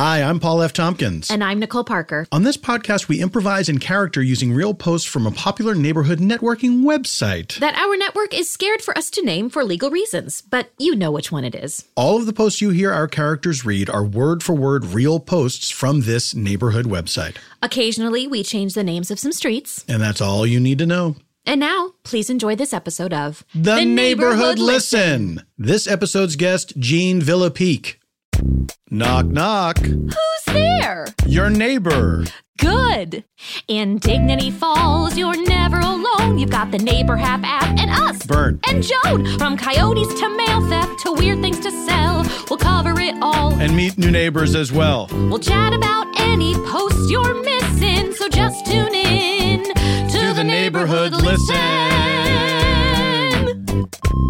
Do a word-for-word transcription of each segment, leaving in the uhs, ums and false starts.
Hi, I'm Paul F. Tompkins. And I'm Nicole Parker. On this podcast, we improvise in character using real posts from a popular neighborhood networking website that our network is scared for us to name for legal reasons, but you know which one it is. All of the posts you hear our characters read are word-for-word real posts from this neighborhood website. Occasionally, we change the names of some streets. And that's all you need to know. And now, please enjoy this episode of The, the Neighborhood, Neighborhood Listen. Listen. This episode's guest, Jean Villapeak. Knock, knock. Who's there? Your neighbor. Good. In Dignity Falls, you're never alone. You've got the Neighbor Hap app and us. Bert. And Joan. From coyotes to mail theft to weird things to sell, we'll cover it all. And meet new neighbors as well. We'll chat about any post you're missing, so just tune in to, to the, the Neighborhood, Neighborhood Listen. Listen.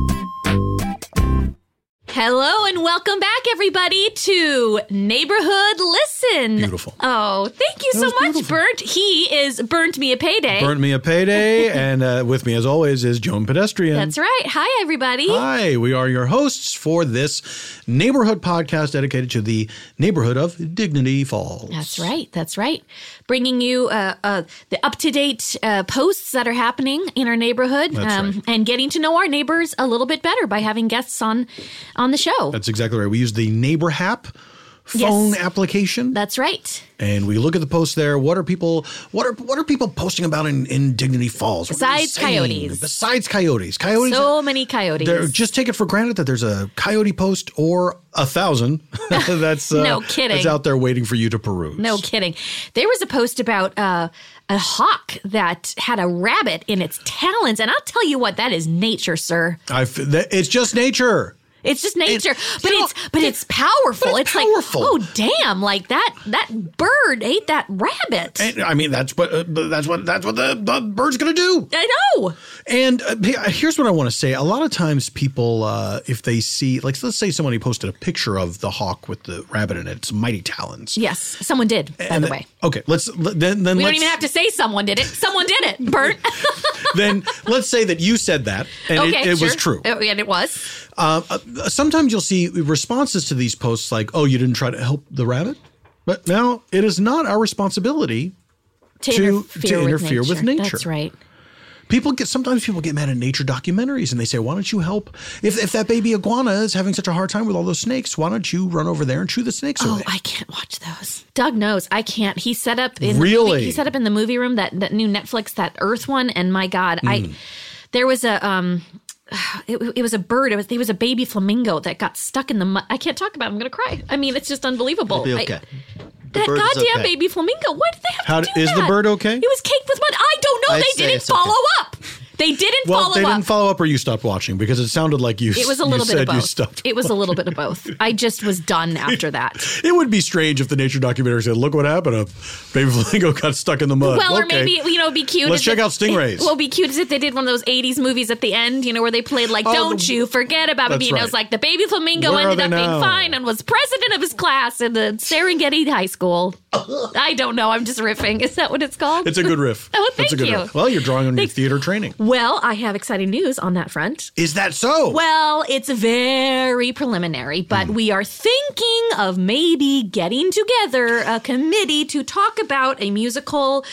Hello and welcome back, everybody, to Neighborhood Listen. Beautiful. Oh, thank you that so much, beautiful. Bert. He is Burnt Me a Payday. Burnt Me a Payday, and uh, with me, as always, is Joan Pedestrian. That's right. Hi, everybody. Hi, we are your hosts for this neighborhood podcast dedicated to the neighborhood of Dignity Falls. That's right. That's right. Bringing you uh, uh, the up-to-date uh, posts that are happening in our neighborhood, That's um, right. and getting to know our neighbors a little bit better by having guests on on the show. That's exactly right. We use the Neighbor Hap phone yes. application. That's right. And we look at the posts there. What are people what are what are people posting about in, in Dignity Falls? What Besides coyotes. Besides coyotes. Coyotes. So many coyotes. They're, just take it for granted that there's a coyote post or a thousand that's uh, no kidding. That's out there waiting for you to peruse. No kidding. There was a post about uh, a hawk that had a rabbit in its talons, and I'll tell you what, that is nature, sir. I've, that, it's just nature. It's just nature, it's, but know, it's but it's powerful. But it's, it's powerful. like, oh damn! Like that that bird ate that rabbit. And, I mean, that's what uh, that's what that's what the, the bird's gonna do. I know. And uh, here's what I want to say: a lot of times, people, uh, if they see, like, let's say somebody posted a picture of the hawk with the rabbit in its mighty talons. Yes, someone did. By and the then, way. Okay, let's then then we let's, don't even have to say someone did it. Someone did it. Bert. Then let's say that you said that, and okay, it, it sure. was true. Oh, and it was. Uh, uh, sometimes you'll see responses to these posts like, "Oh, you didn't try to help the rabbit," but now it is not our responsibility to, to interfere, to with, interfere nature. with nature. That's right. People get sometimes people get mad at nature documentaries and they say, "Why don't you help? If if that baby iguana is having such a hard time with all those snakes, why don't you run over there and chew the snakes oh, away?" I can't watch those. Doug knows I can't. He set up in really. The movie, he set up in the movie room that that new Netflix, that Earth one, and my God, mm. I there was a um. It, it was a bird. It was, it was a baby flamingo that got stuck in the mud. I can't talk about it. I'm going to cry. I mean, it's just unbelievable. It'll be okay. I, that goddamn okay. baby flamingo. Why did they have How, to do is that? Is the bird okay? It was caked with mud. I don't know. I'd they didn't follow okay. up. They didn't well, follow they up. didn't follow up, or you stopped watching because it sounded like you. It was a little you bit said of you both. stopped It was a little bit of both. I just was done after that. It would be strange if the nature documentary said, "Look what happened! A baby flamingo got stuck in the mud." Well, okay. or maybe you know, it'd be cute. Let's check it, out stingrays. Well, it'd be cute as if they did one of those eighties movies at the end, you know, where they played like, oh, "Don't the, you forget about me." And right. it was like the baby flamingo Where ended up now? being fine and was president of his class in the Serengeti High School. I don't know. I'm just riffing. Is that what it's called? It's a good riff. Oh, thank That's a good you. riff. Well, you're drawing on Thanks. your theater training. Well, I have exciting news on that front. Is that so? Well, it's very preliminary, but mm. we are thinking of maybe getting together a committee to talk about a musical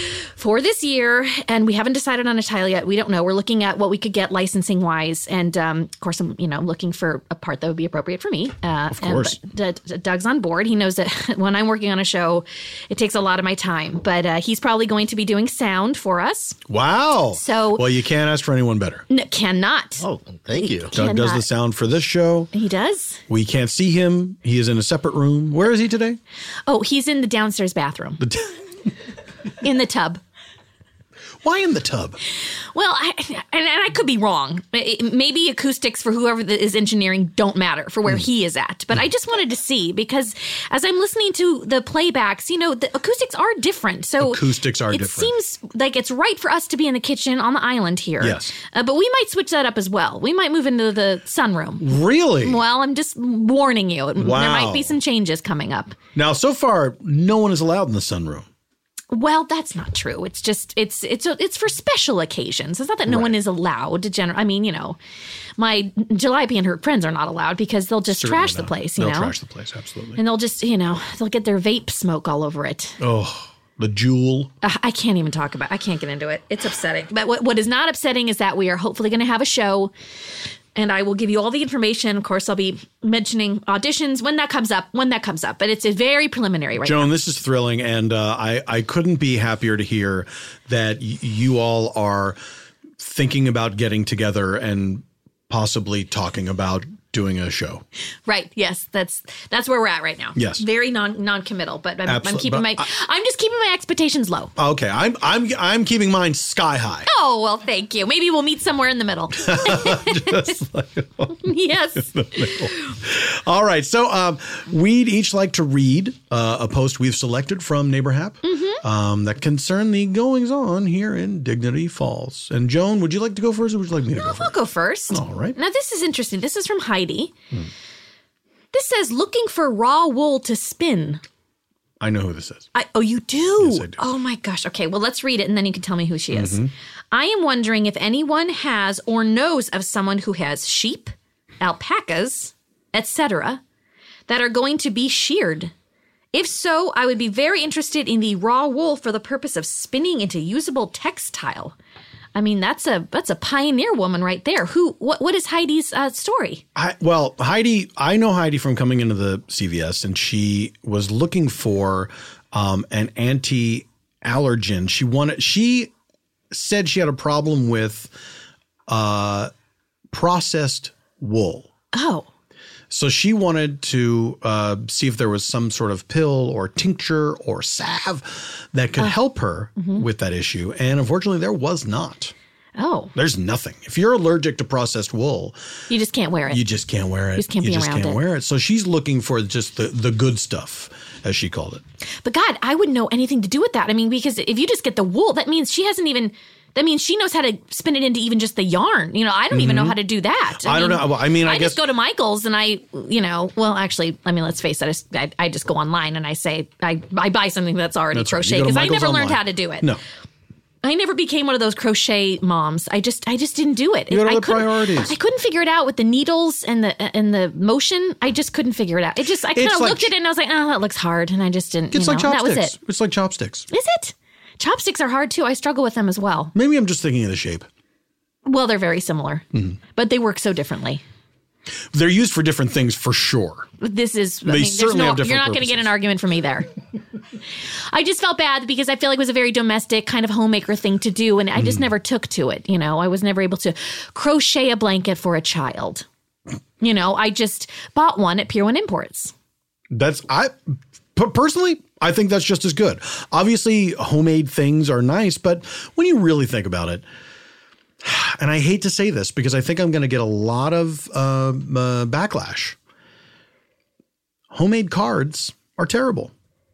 for this year. And we haven't decided on a title yet. We don't know. We're looking at what we could get licensing wise. And um, of course, I'm you know looking for a part that would be appropriate for me. Uh, of course. And, but D- D- Doug's on board. He knows that when I'm working on a show, it takes a lot of my time. But uh, he's probably going to be doing sound for us. Wow. So, well, you can't ask for anyone better. N- cannot. Oh, thank you. Doug Cannot. does the sound for this show. He does. We can't see him. He is in a separate room. Where is he today? Oh, he's in the downstairs bathroom. The t- in the tub. Why in the tub? Well, I, and, and I could be wrong. It, maybe acoustics for whoever is engineering don't matter for where mm. he is at. But mm. I just wanted to see, because as I'm listening to the playbacks, you know, the acoustics are different. So acoustics are it different. It seems like it's right for us to be in the kitchen on the island here. Yes. Uh, but we might switch that up as well. We might move into the sunroom. Really? Well, I'm just warning you. Wow. There might be some changes coming up. Now, so far, no one is allowed in the sunroom. Well, that's not true. It's just it's it's it's for special occasions. It's not that no Right. one is allowed to generate. I mean, you know, my Jalopy and her friends are not allowed because they'll just Certainly trash the not. place. You They'll know, trash the place, absolutely. and they'll just you know they'll get their vape smoke all over it. Oh, the jewel. Uh, I can't even talk about. I can't get into it. It's upsetting. But what what is not upsetting is that we are hopefully going to have a show. And I will give you all the information. Of course, I'll be mentioning auditions when that comes up, when that comes up. But it's a very preliminary right Joan, now. this is thrilling, and uh, I, I couldn't be happier to hear that y- you all are thinking about getting together and possibly talking about doing a show. Right. Yes. That's that's where we're at right now. Yes. Very non non-committal, but I'm, I'm Absolute- keeping but my I'm just keeping my expectations low. Okay, I'm I'm I'm keeping mine sky high. Oh, well, thank you. Maybe we'll meet somewhere in the middle. Just like, Yes. all right, so um, we'd each like to read uh, a post we've selected from NeighborHap Mm-hmm. um, that concern the goings on here in Dignity Falls. And Joan, would you like to go first, or would you like me to go I'll first? go first. All right. Now, this is interesting. This is from Heidi. This says, looking for raw wool to spin. I know who this is. I, oh, you do? Yes, I do. Oh, my gosh. Okay, well, let's read it, and then you can tell me who she is. I am wondering if anyone has or knows of someone who has sheep, alpacas, et cetera, that are going to be sheared. If so, I would be very interested in the raw wool for the purpose of spinning into usable textile. I mean, that's a that's a pioneer woman right there. Who? What? What is Heidi's uh, story? I, well, Heidi, I know Heidi from coming into the C V S, and she was looking for um, an anti-allergen. She wanted. She said she had a problem with uh, processed wool. Oh, So she wanted to uh, see if there was some sort of pill or tincture or salve that could help her with that issue. And unfortunately, there was not. oh, There's nothing. If you're allergic to processed wool, you just can't wear it. you just can't wear it. just can't you be just around can't it. wear it. So she's looking for just the, the good stuff, as she called it. But God, I wouldn't know anything to do with that. I mean, because if you just get the wool, that means she hasn't even. That means she knows how to spin it into even just the yarn. You know, I don't even know how to do that. I don't mean, know. Well, I mean, I I guess- just go to Michael's and I, you know, well, actually, I mean, let's face it. I just, I, I just go online and I say I, I buy something that's already That's right. You crochet go to because I Michael's never learned online. how to do it. No. I never became one of those crochet moms. I just, I just didn't do it. You got I other couldn't- priorities. I couldn't figure it out with the needles and the and the motion. I just couldn't figure it out. It just, I kind It's of like- looked at it and I was like, oh, that looks hard, and I just didn't. It's you like know, and that chopsticks. was it. It's like chopsticks. Is it? Chopsticks are hard too. I struggle with them as well. Maybe I'm just thinking of the shape. Well, they're very similar, Mm-hmm. but they work so differently. They're used for different things for sure. This is, They I mean, there's certainly no, have different you're not going to get an purposes. argument from me there. I just felt bad because I feel like it was a very domestic kind of homemaker thing to do, and I Mm. just never took to it. You know, I was never able to crochet a blanket for a child. You know, I just bought one at Pier One Imports. That's I p- personally, I think that's just as good. Obviously, homemade things are nice, but when you really think about it, and I hate to say this because I think I'm going to get a lot of uh, uh, backlash. Homemade cards are terrible.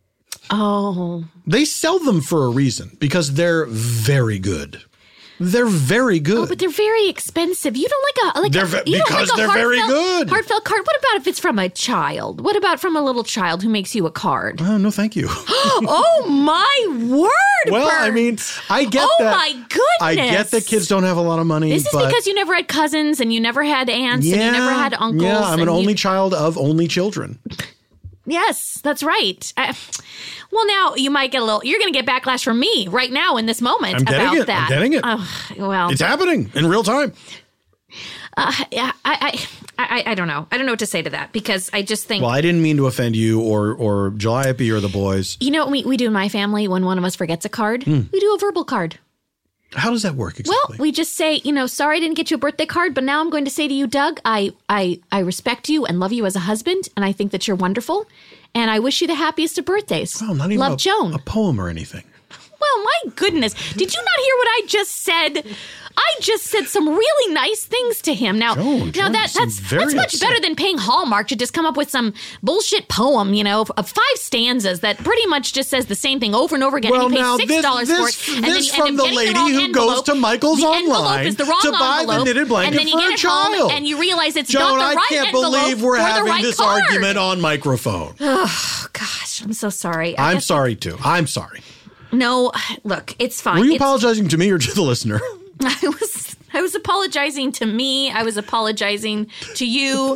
Oh, They sell them for a reason because they're very good. They're very good. but they're very expensive. You don't like a like They're a, ve- you don't because like a they're very heartfelt- good. Heartfelt card. What about if it's from a child? What about from a little child who makes you a card? oh, no, thank you. Oh my word! Well, I Bert. mean, I get Oh that. my goodness! I get that kids don't have a lot of money. This is but because you never had cousins and you never had aunts and you never had uncles. Yeah, I'm an and you- only child of only children. Yes, that's right. Uh, well, now you might get a little. You're going to get backlash from me right now in this moment I'm getting about it. I'm that. getting it. Oh, well, It's happening in real time. uh, yeah, I, I, I, I don't know. I don't know what to say to that because I just think. Well, I didn't mean to offend you or or Jalopy or the boys. You know what we, we do in my family when one of us forgets a card? Hmm. We do a verbal card. How does that work Well, exactly? we just say, you know, sorry I didn't get you a birthday card, but now I'm going to say to you, Doug, I, I, I respect you and love you as a husband, and I think that you're wonderful, and I wish you the happiest of birthdays. oh, not even love a, Joan. a poem or anything. Well, my goodness. Did you not hear what I just said? I just said some really nice things to him. Now, Joan, now Joan that seemed that's very that's much upset. better than paying Hallmark to just come up with some bullshit poem, you know, of of five stanzas that pretty much just says the same thing over and over again. Well, and you now pay this, six dollars for this, it, and then this you from end the up getting lady the wrong who envelope. goes to Michael's the envelope online is the wrong to buy envelope, the knitted blanket and then you for get a it child. home, and you realize it's Joan, not the I right can't envelope believe we're for the having right this card. argument on microphone. Oh gosh, I'm so sorry. I I'm guess- sorry too. I'm sorry. No, look, it's fine. Were you it's, apologizing to me or to the listener? I was I was apologizing to me. I was apologizing to you.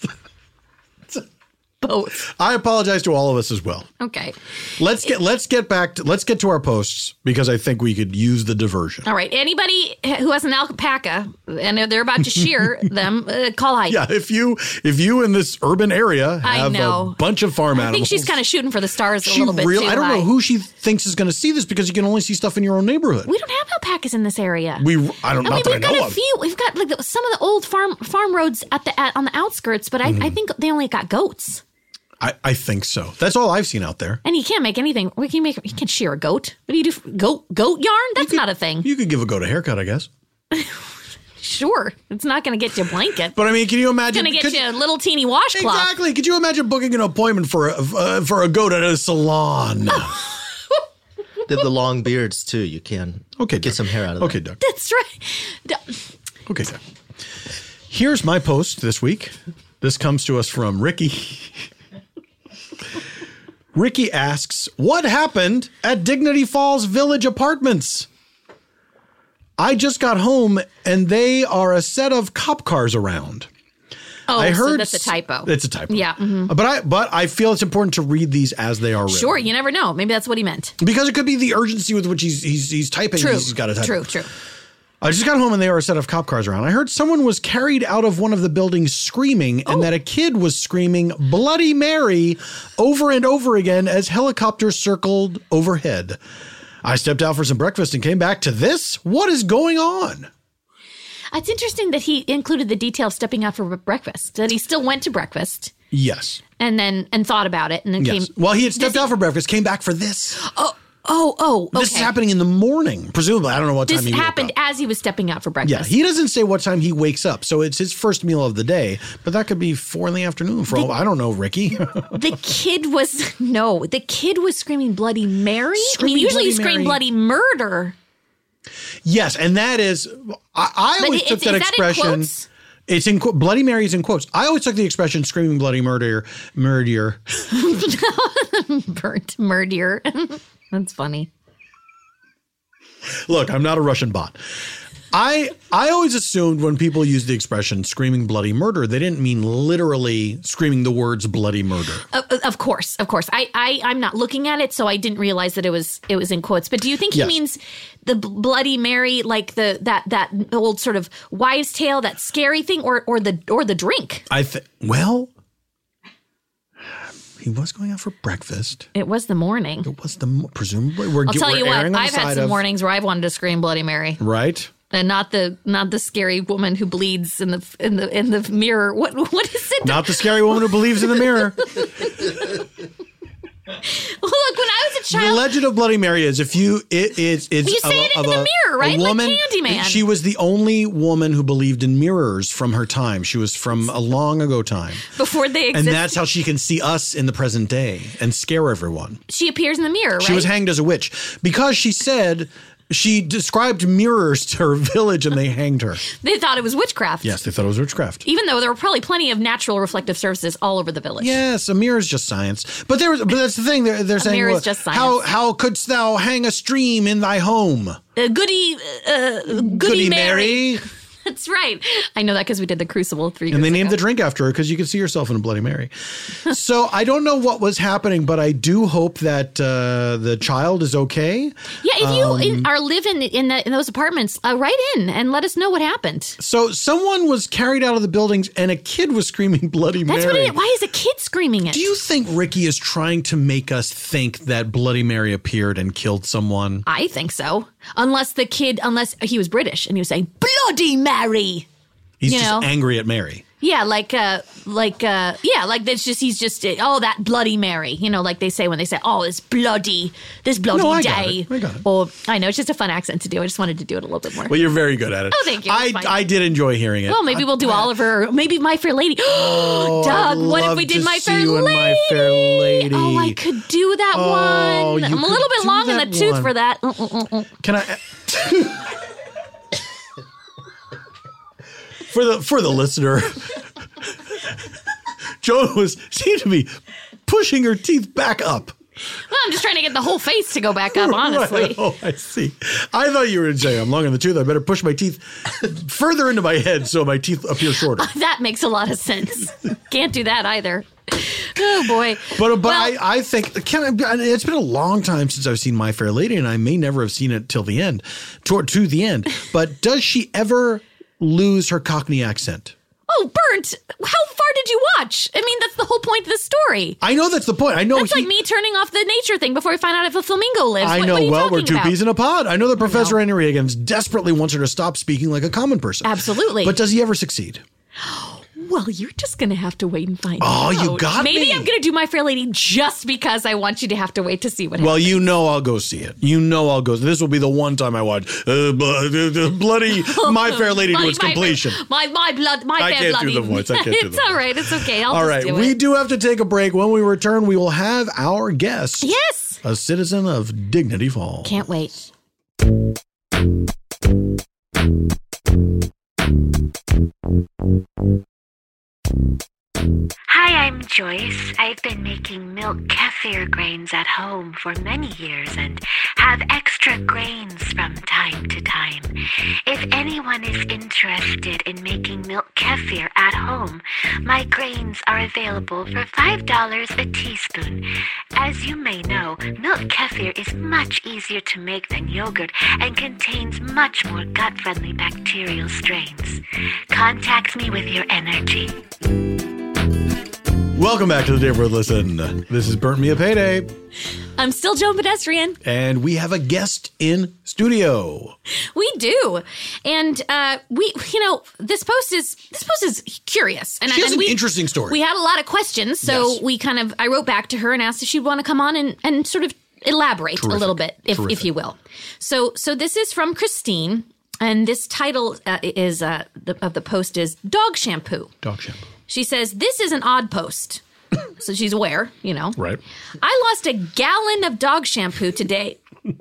Both. I apologize to all of us as well. Okay. Let's get let's get back to let's get to our posts because I think we could use the diversion. All right. Anybody who has an alpaca and they're about to shear them, uh, call Heidi. Yeah, if you if you in this urban area I have know. a bunch of farm I think animals, she's kind of shooting for the stars a she little bit real, too I don't high. know who she thinks is going to see this because you can only see stuff in your own neighborhood. We don't have alpacas in this area. We I don't I know mean, that I we've got know a of. few. We've got like the, some of the old farm farm roads at the at, on the outskirts, but I, Mm-hmm. I think they only got goats. I, I think so. That's all I've seen out there. And you can't make anything. We can make. You can shear a goat. What do you do? For, goat goat yarn? That's not a thing. You could give a goat a haircut, I guess. Sure, it's not going to get you a blanket. But I mean, can you imagine? It's going to could- get you a little teeny washcloth. Exactly. Could you imagine booking an appointment for a, uh, for a goat at a salon? They have the long beards too. You can Okay, get Doug. some hair out of Okay, that. Doug. That's right. D- Okay, Doug. Here's my post this week. This comes to us from Ricky. Ricky asks, what happened at Dignity Falls Village Apartments? I just got home and they are a set of cop cars around. Oh, I so heard that's a typo. It's a typo. Yeah, mhm. But I but I feel it's important to read these as they are written. Sure, you never know. Maybe that's what he meant. Because it could be the urgency with which he's he's, he's typing. True. He's got to type. True, true. I just got home and there were a set of cop cars around. I heard someone was carried out of one of the buildings screaming and that a kid was screaming Bloody Mary over and over again as helicopters circled overhead. I stepped out for some breakfast and came back to this. What is going on? It's interesting that he included the detail of stepping out for breakfast. That he still went to breakfast Yes. and then and thought about it and then Yes. came. Well, he had stepped Does he- out for breakfast, came back for this. Oh, oh, oh. Okay. This is happening in the morning, presumably. I don't know what This time he woke happened up. as he was stepping out for Yeah, breakfast. he doesn't say what time he wakes up, so it's his first meal of the day. But that could be four in the afternoon. For all I don't know, Ricky. The kid was no. The kid was screaming Bloody Mary. I Screaming mean, usually you Bloody scream Mary. Bloody Murder. Yes, and that is. I, I But always it- took is that that in expression. quotes? It's in qu- Bloody Mary's in quotes. I always took the expression "screaming bloody murder," murder. Burnt murder. That's funny. Look, I'm not a Russian bot. I I always assumed when people used the expression "screaming bloody murder," they didn't mean literally screaming the words "bloody murder." Of, of course, of course. I, I, I'm not looking at it, so I didn't realize that it was it was in quotes. But do you think he Yes. means the B- Bloody Mary, like the that that old sort of wives' tale, that scary thing, or or the or the drink? I think. Well, he was going out for breakfast. It was the morning. It was the presumably we're. I'll tell we're you what. erring on the I've had side some of- mornings where I've wanted to scream Bloody Mary, Right. and not the not the scary woman who bleeds in the in the in the mirror. What what is it? Not the scary woman who believes in the mirror. Look, when I was a The child, legend of Bloody Mary is if you it is it's You say of it a, into of the a- mirror, a right? Like woman, Candyman. She was the only woman who believed in mirrors from her time. She was from a long ago time, before they and existed, that's how she can see us in the present day and scare everyone. she appears in the mirror. Right? She was hanged as a witch because she said she described mirrors to her village and they hanged her. They thought it was witchcraft. Yes, they thought it was witchcraft. Even though there were probably plenty of natural reflective surfaces all over the village. Yes, a mirror is just science. But there was, but that's the thing. They're, they're saying, mirror is well, just science. how how couldst thou hang a stream in thy home? Uh, goody, uh, goody, Goody Mary. Mary. That's right. I know that because we did the Crucible three years And they named ago. the drink after her because you could see yourself in a Bloody Mary. So I don't know what was happening, but I do hope that uh, the child is okay. Yeah, if you Um, in, are living in, the, in those apartments, uh, write in and let us know what happened. So someone was carried out of the buildings and a kid was screaming Bloody That's Mary. what it is. Why is a kid screaming it? Do you think Ricky is trying to make us think that Bloody Mary appeared and killed someone? I think so. Unless the kid, unless he was British and he was saying, Bloody Mary. He's You just know? angry at Mary. Yeah, like, uh, like, uh, yeah, like that's just, he's just, uh, oh, that Bloody Mary. You know, like they say when they say, oh, this bloody, this bloody No, I got day. it. I got it. Or, I know, it's just a fun accent to do. I just wanted to do it a little bit more. Well, you're very good at it. Oh, thank you. I, It's fine. I did enjoy hearing it. Well, maybe we'll do Oliver, or maybe My Fair Lady. Oh, Doug, I'd what if love we did to My see Fair you in Lady? My Fair Lady. Oh, I could do that Oh, one. you I'm a could little bit do long in that the tooth one. for that. Uh, uh, uh, uh. Can I? for the for the listener, Joan was seemed to be pushing her teeth back up. Well, I'm just trying to get the whole face to go back up, honestly. Right. Oh, I see. I thought you were saying I'm long in the tooth. I better push my teeth further into my head so my teeth appear shorter. That makes a lot of sense. Can't do that either. Oh, boy. But but Well- I, I think can I, it's been a long time since I've seen My Fair Lady, and I may never have seen it till the end, toward to the end. But does she ever lose her Cockney accent? Oh, Burnt, how far did you watch? I mean, that's the whole point of the story. I know that's the point. I know That's he, like me turning off the nature thing before we find out if a flamingo lives. I What- know. what are you Well, we're talking two about? peas in a pod. I know that Professor Henry Higgins desperately wants her to stop speaking like a common person. Absolutely. But does he ever succeed? Well, you're just going to have to wait and find Oh, out. you got Maybe me. I'm going to do My Fair Lady just because I want you to have to wait to see what Well, happens. you know I'll go see it. You know I'll go. This will be the one time I watch uh, bl- uh, bloody My Fair Lady to My- its my- completion. My my blood, my I fair can't do bloody. the voice. I can't do It's the all voice. right. It's okay. I'll All just right, do we it. do have to take a break. When we return, we will have our guest. Yes. A citizen of Dignity Falls. Can't wait. Hi, I'm Joyce. I've been making milk kefir grains at home for many years and have extra grains from time to time. If anyone is interested in making milk kefir at home, my grains are available for five dollars a teaspoon. As you may know, milk kefir is much easier to make than yogurt and contains much more gut-friendly bacterial strains. Contact me with your energy. Welcome back to the Day Worth Listen. This is Burnt Me a Payday, I'm still Joan Pedestrian. and we have a guest in studio. We do, and uh, we, you know, this post is this post is curious, and She has and an we, interesting story. We had a lot of questions, so Yes. we kind of I wrote back to her and asked if she'd want to come on and, and sort of elaborate Terrific. a little bit, if Terrific. if you will. So so this is from Christine, and this title uh, is uh, the, of the post is Dog Shampoo. Dog shampoo. She says, this is an odd post. So she's aware, you know. Right. I lost a gallon of dog shampoo today.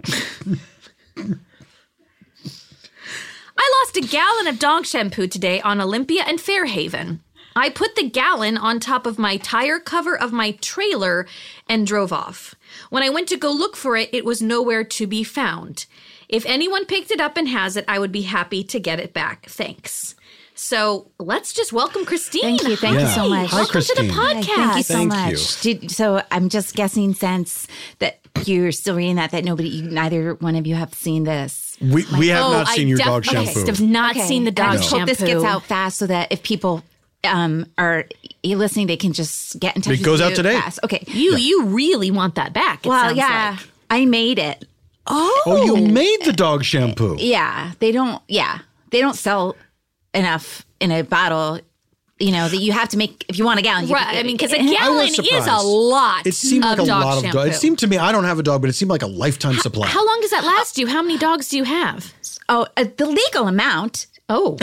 I lost a gallon of dog shampoo today on Olympia and Fairhaven. I put the gallon on top of my tire cover of my trailer and drove off. When I went to go look for it, it was nowhere to be found. If anyone picked it up and has it, I would be happy to get it back. Thanks. So let's just welcome Christine. Thank you. Thank you Yeah. so much. Hi, Welcome Christine. to the Hi, podcast. Thank you so Thank much. Did, so I'm just guessing since that you're still reading that, that nobody, you, neither one of you have seen this. We, we have Oh, not I seen your def- dog okay, shampoo. have not Okay. seen the dog I shampoo. hope this gets out fast so that if people um, are listening, they can just get in touch It with goes you out today. fast. Okay. You you really want that back. It well, sounds yeah, like. I made it. Oh, Oh, you made the dog shampoo. Yeah. They don't, yeah, they don't sell enough in a bottle, you know, that you have to make, if you want a gallon. You right. I mean, because a I was gallon is a surprised. lot. It seemed like of a dog lot shampoo. of dog. It seemed to me, I don't have a dog, but it seemed like a lifetime supply. How long does that last you? How many dogs do you have? Oh, uh, the legal amount. Oh,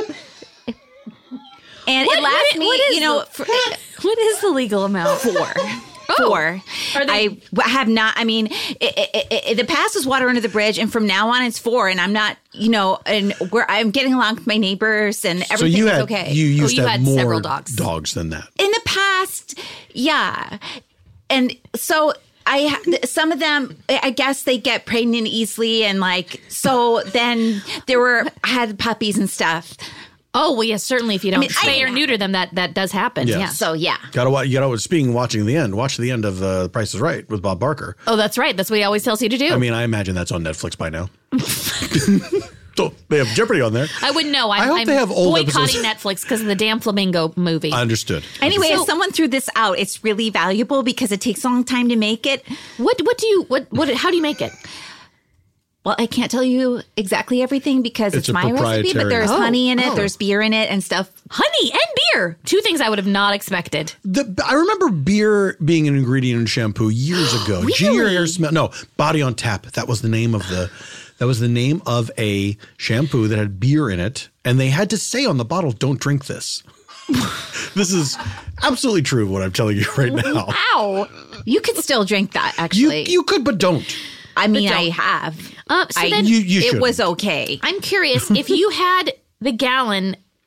And What- it lasts what- me, what is you know, the- for, what is the legal amount? four. Oh. Four. Are they- I w- have not. I mean, it, it, it, the past was water under the bridge, and from now on, it's four. And I'm not, you know, and where I'm getting along with my neighbors, and so everything you is had okay. you used you to have had more several dogs. dogs than that. In the past, yeah, and so. I ha- some of them, I guess they get pregnant easily, and like so. Then there were I had puppies and stuff. Oh, well, yes, certainly. If you don't mean, I- spay or neuter them, that that does happen. Yes. Yeah. So yeah, Gotta watch. You gotta. Speaking of watching the end, watch the end of uh, Price is Right with Bob Barker. Oh, that's right. That's what he always tells you to do. I mean, I imagine that's on Netflix by now. So they have Jeopardy on there. I wouldn't know. I'm, I hope I'm they have old boycotting episodes. Netflix because of the damn flamingo movie. I understood. Anyway, So- if someone threw this out, it's really valuable because it takes a long time to make it. what what do you what what? How do you make it? Well, I can't tell you exactly everything because It's it's, a my recipe, proprietary- but there's Oh. honey in it, Oh. there's beer in it, and stuff. Honey and beer. Two things I would have not expected. The, I remember beer being an ingredient in shampoo years ago. Junior Hair Smell. No, Body on Tap. That was the name of the. That was the name of a shampoo that had beer in it, and they had to say on the bottle, "Don't drink this." This is absolutely true. What I'm telling you right now. Ow. You could still drink that, You actually. you could, but don't. I mean, don't. I have. Uh, so I, then You- you it shouldn't. was okay. I'm curious if you had the gallon.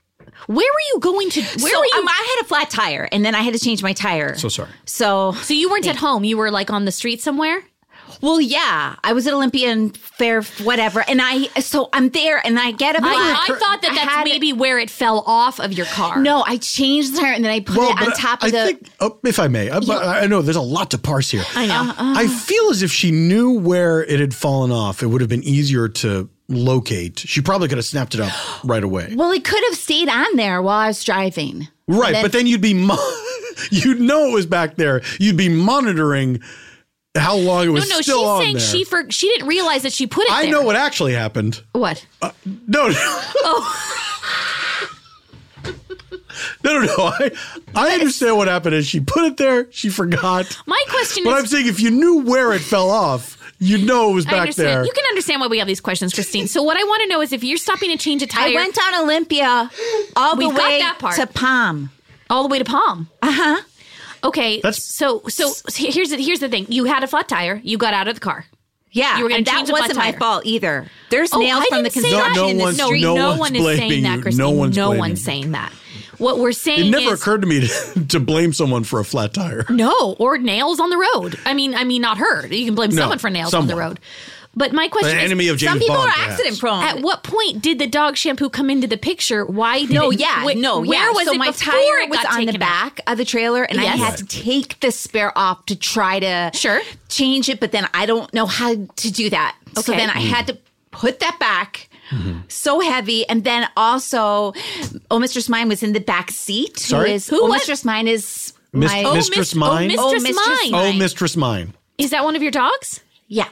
Where were you going to? Where so were you? um, I had a flat tire, and then I had to change my tire. So sorry. So, so you weren't at home. You were like on the street somewhere. well, yeah, I was at Olympian Fair, whatever, and I. So I'm there, and I get a black. I, I thought that I that's had- maybe where it fell off of your car. No, I changed the tire, and then I put Well, it on but top I of the. think, oh, if I may, I, I know there's a lot to parse here. I know. I feel as if she knew where it had fallen off, it would have been easier to locate. She probably could have snapped it up right away. well, it could have stayed on there while I was driving. Right, then- but then you'd be mo- you'd know it was back there. You'd be monitoring how long it no, was no. still She's on saying there. she for she didn't realize that she put it I there. know what actually happened. What? No, no. Oh, No, no, no. I, I understand what happened is she put it there, she forgot. my question But is. I'm saying if you knew where it fell off, you'd know it was I back understand. there. You can understand why we have these questions, Christine. So what I want to know is if you're stopping to change a tire I went down Olympia all the We've got way that part. to Palm. all the way to Palm. Uh huh. Okay. That's- so so here's the, here's the thing. You had a flat tire. You got out of the car. Yeah, You were gonna and that change the flat wasn't my tire. fault either. There's Oh, nails I from the didn't say construction that. No- no in the one's- No, street. no no one's one is blaming saying that, you. Christine. No No, one's blaming one's you. saying that. What we're saying It never is occurred to me to, to blame someone for a flat tire. no, or nails on the road. I mean, I mean, not her. You can blame No, someone for nails on the someone. road. But my question An is, enemy of James Some people Bond, are perhaps. accident prone. at what point did the dog shampoo come into the picture? Why did No, it, yeah, wh- no, where yeah. was so it my before tire it was got on the taken out? back of the trailer, and Yes. I had Right. to take the spare off to try to Sure. change it. But then I don't know how to do that. So Okay. then I had to put that back. So heavy, and then also, oh, Mistress Mine was in the back seat. Sorry? Who is? Who Oh, what? Mistress Mine is Mis- my. Oh, Mistress Mis- Mine? Oh, Mistress, Oh, Mistress Mine. Oh, Mine. Mistress Mine. Is that one of your dogs? Yeah.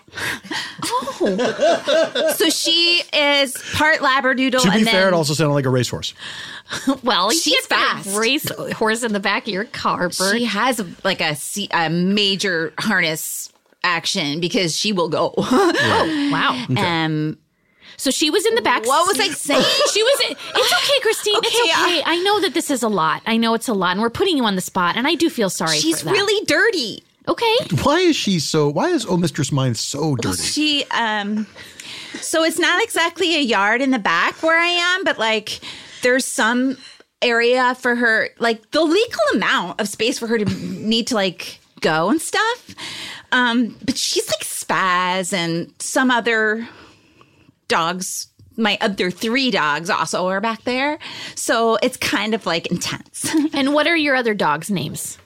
Oh. So she is part Labradoodle. To be and fair, then, it also sounded like a racehorse. Well, you She's can't put fast. a race horse in the back of your car, Bert. She has a, like a, se- a major harness action because she will go. Wow. um, So she was in the back. What was seat. I saying? She was. In, it's okay, Christine. Okay, it's okay. I- I know that this is a lot. I know it's a lot, and we're putting you on the spot, and I do feel sorry. she's for that. really dirty. okay. Why is she so, why is Oh Mistress Mine so dirty? She, um, so it's not exactly a yard in the back where I am, but like there's some area for her, like the legal amount of space for her to need to like go and stuff. Um, but she's like Spaz and some other dogs. My other three dogs also are back there. So it's kind of like intense. And what are your other dogs' names?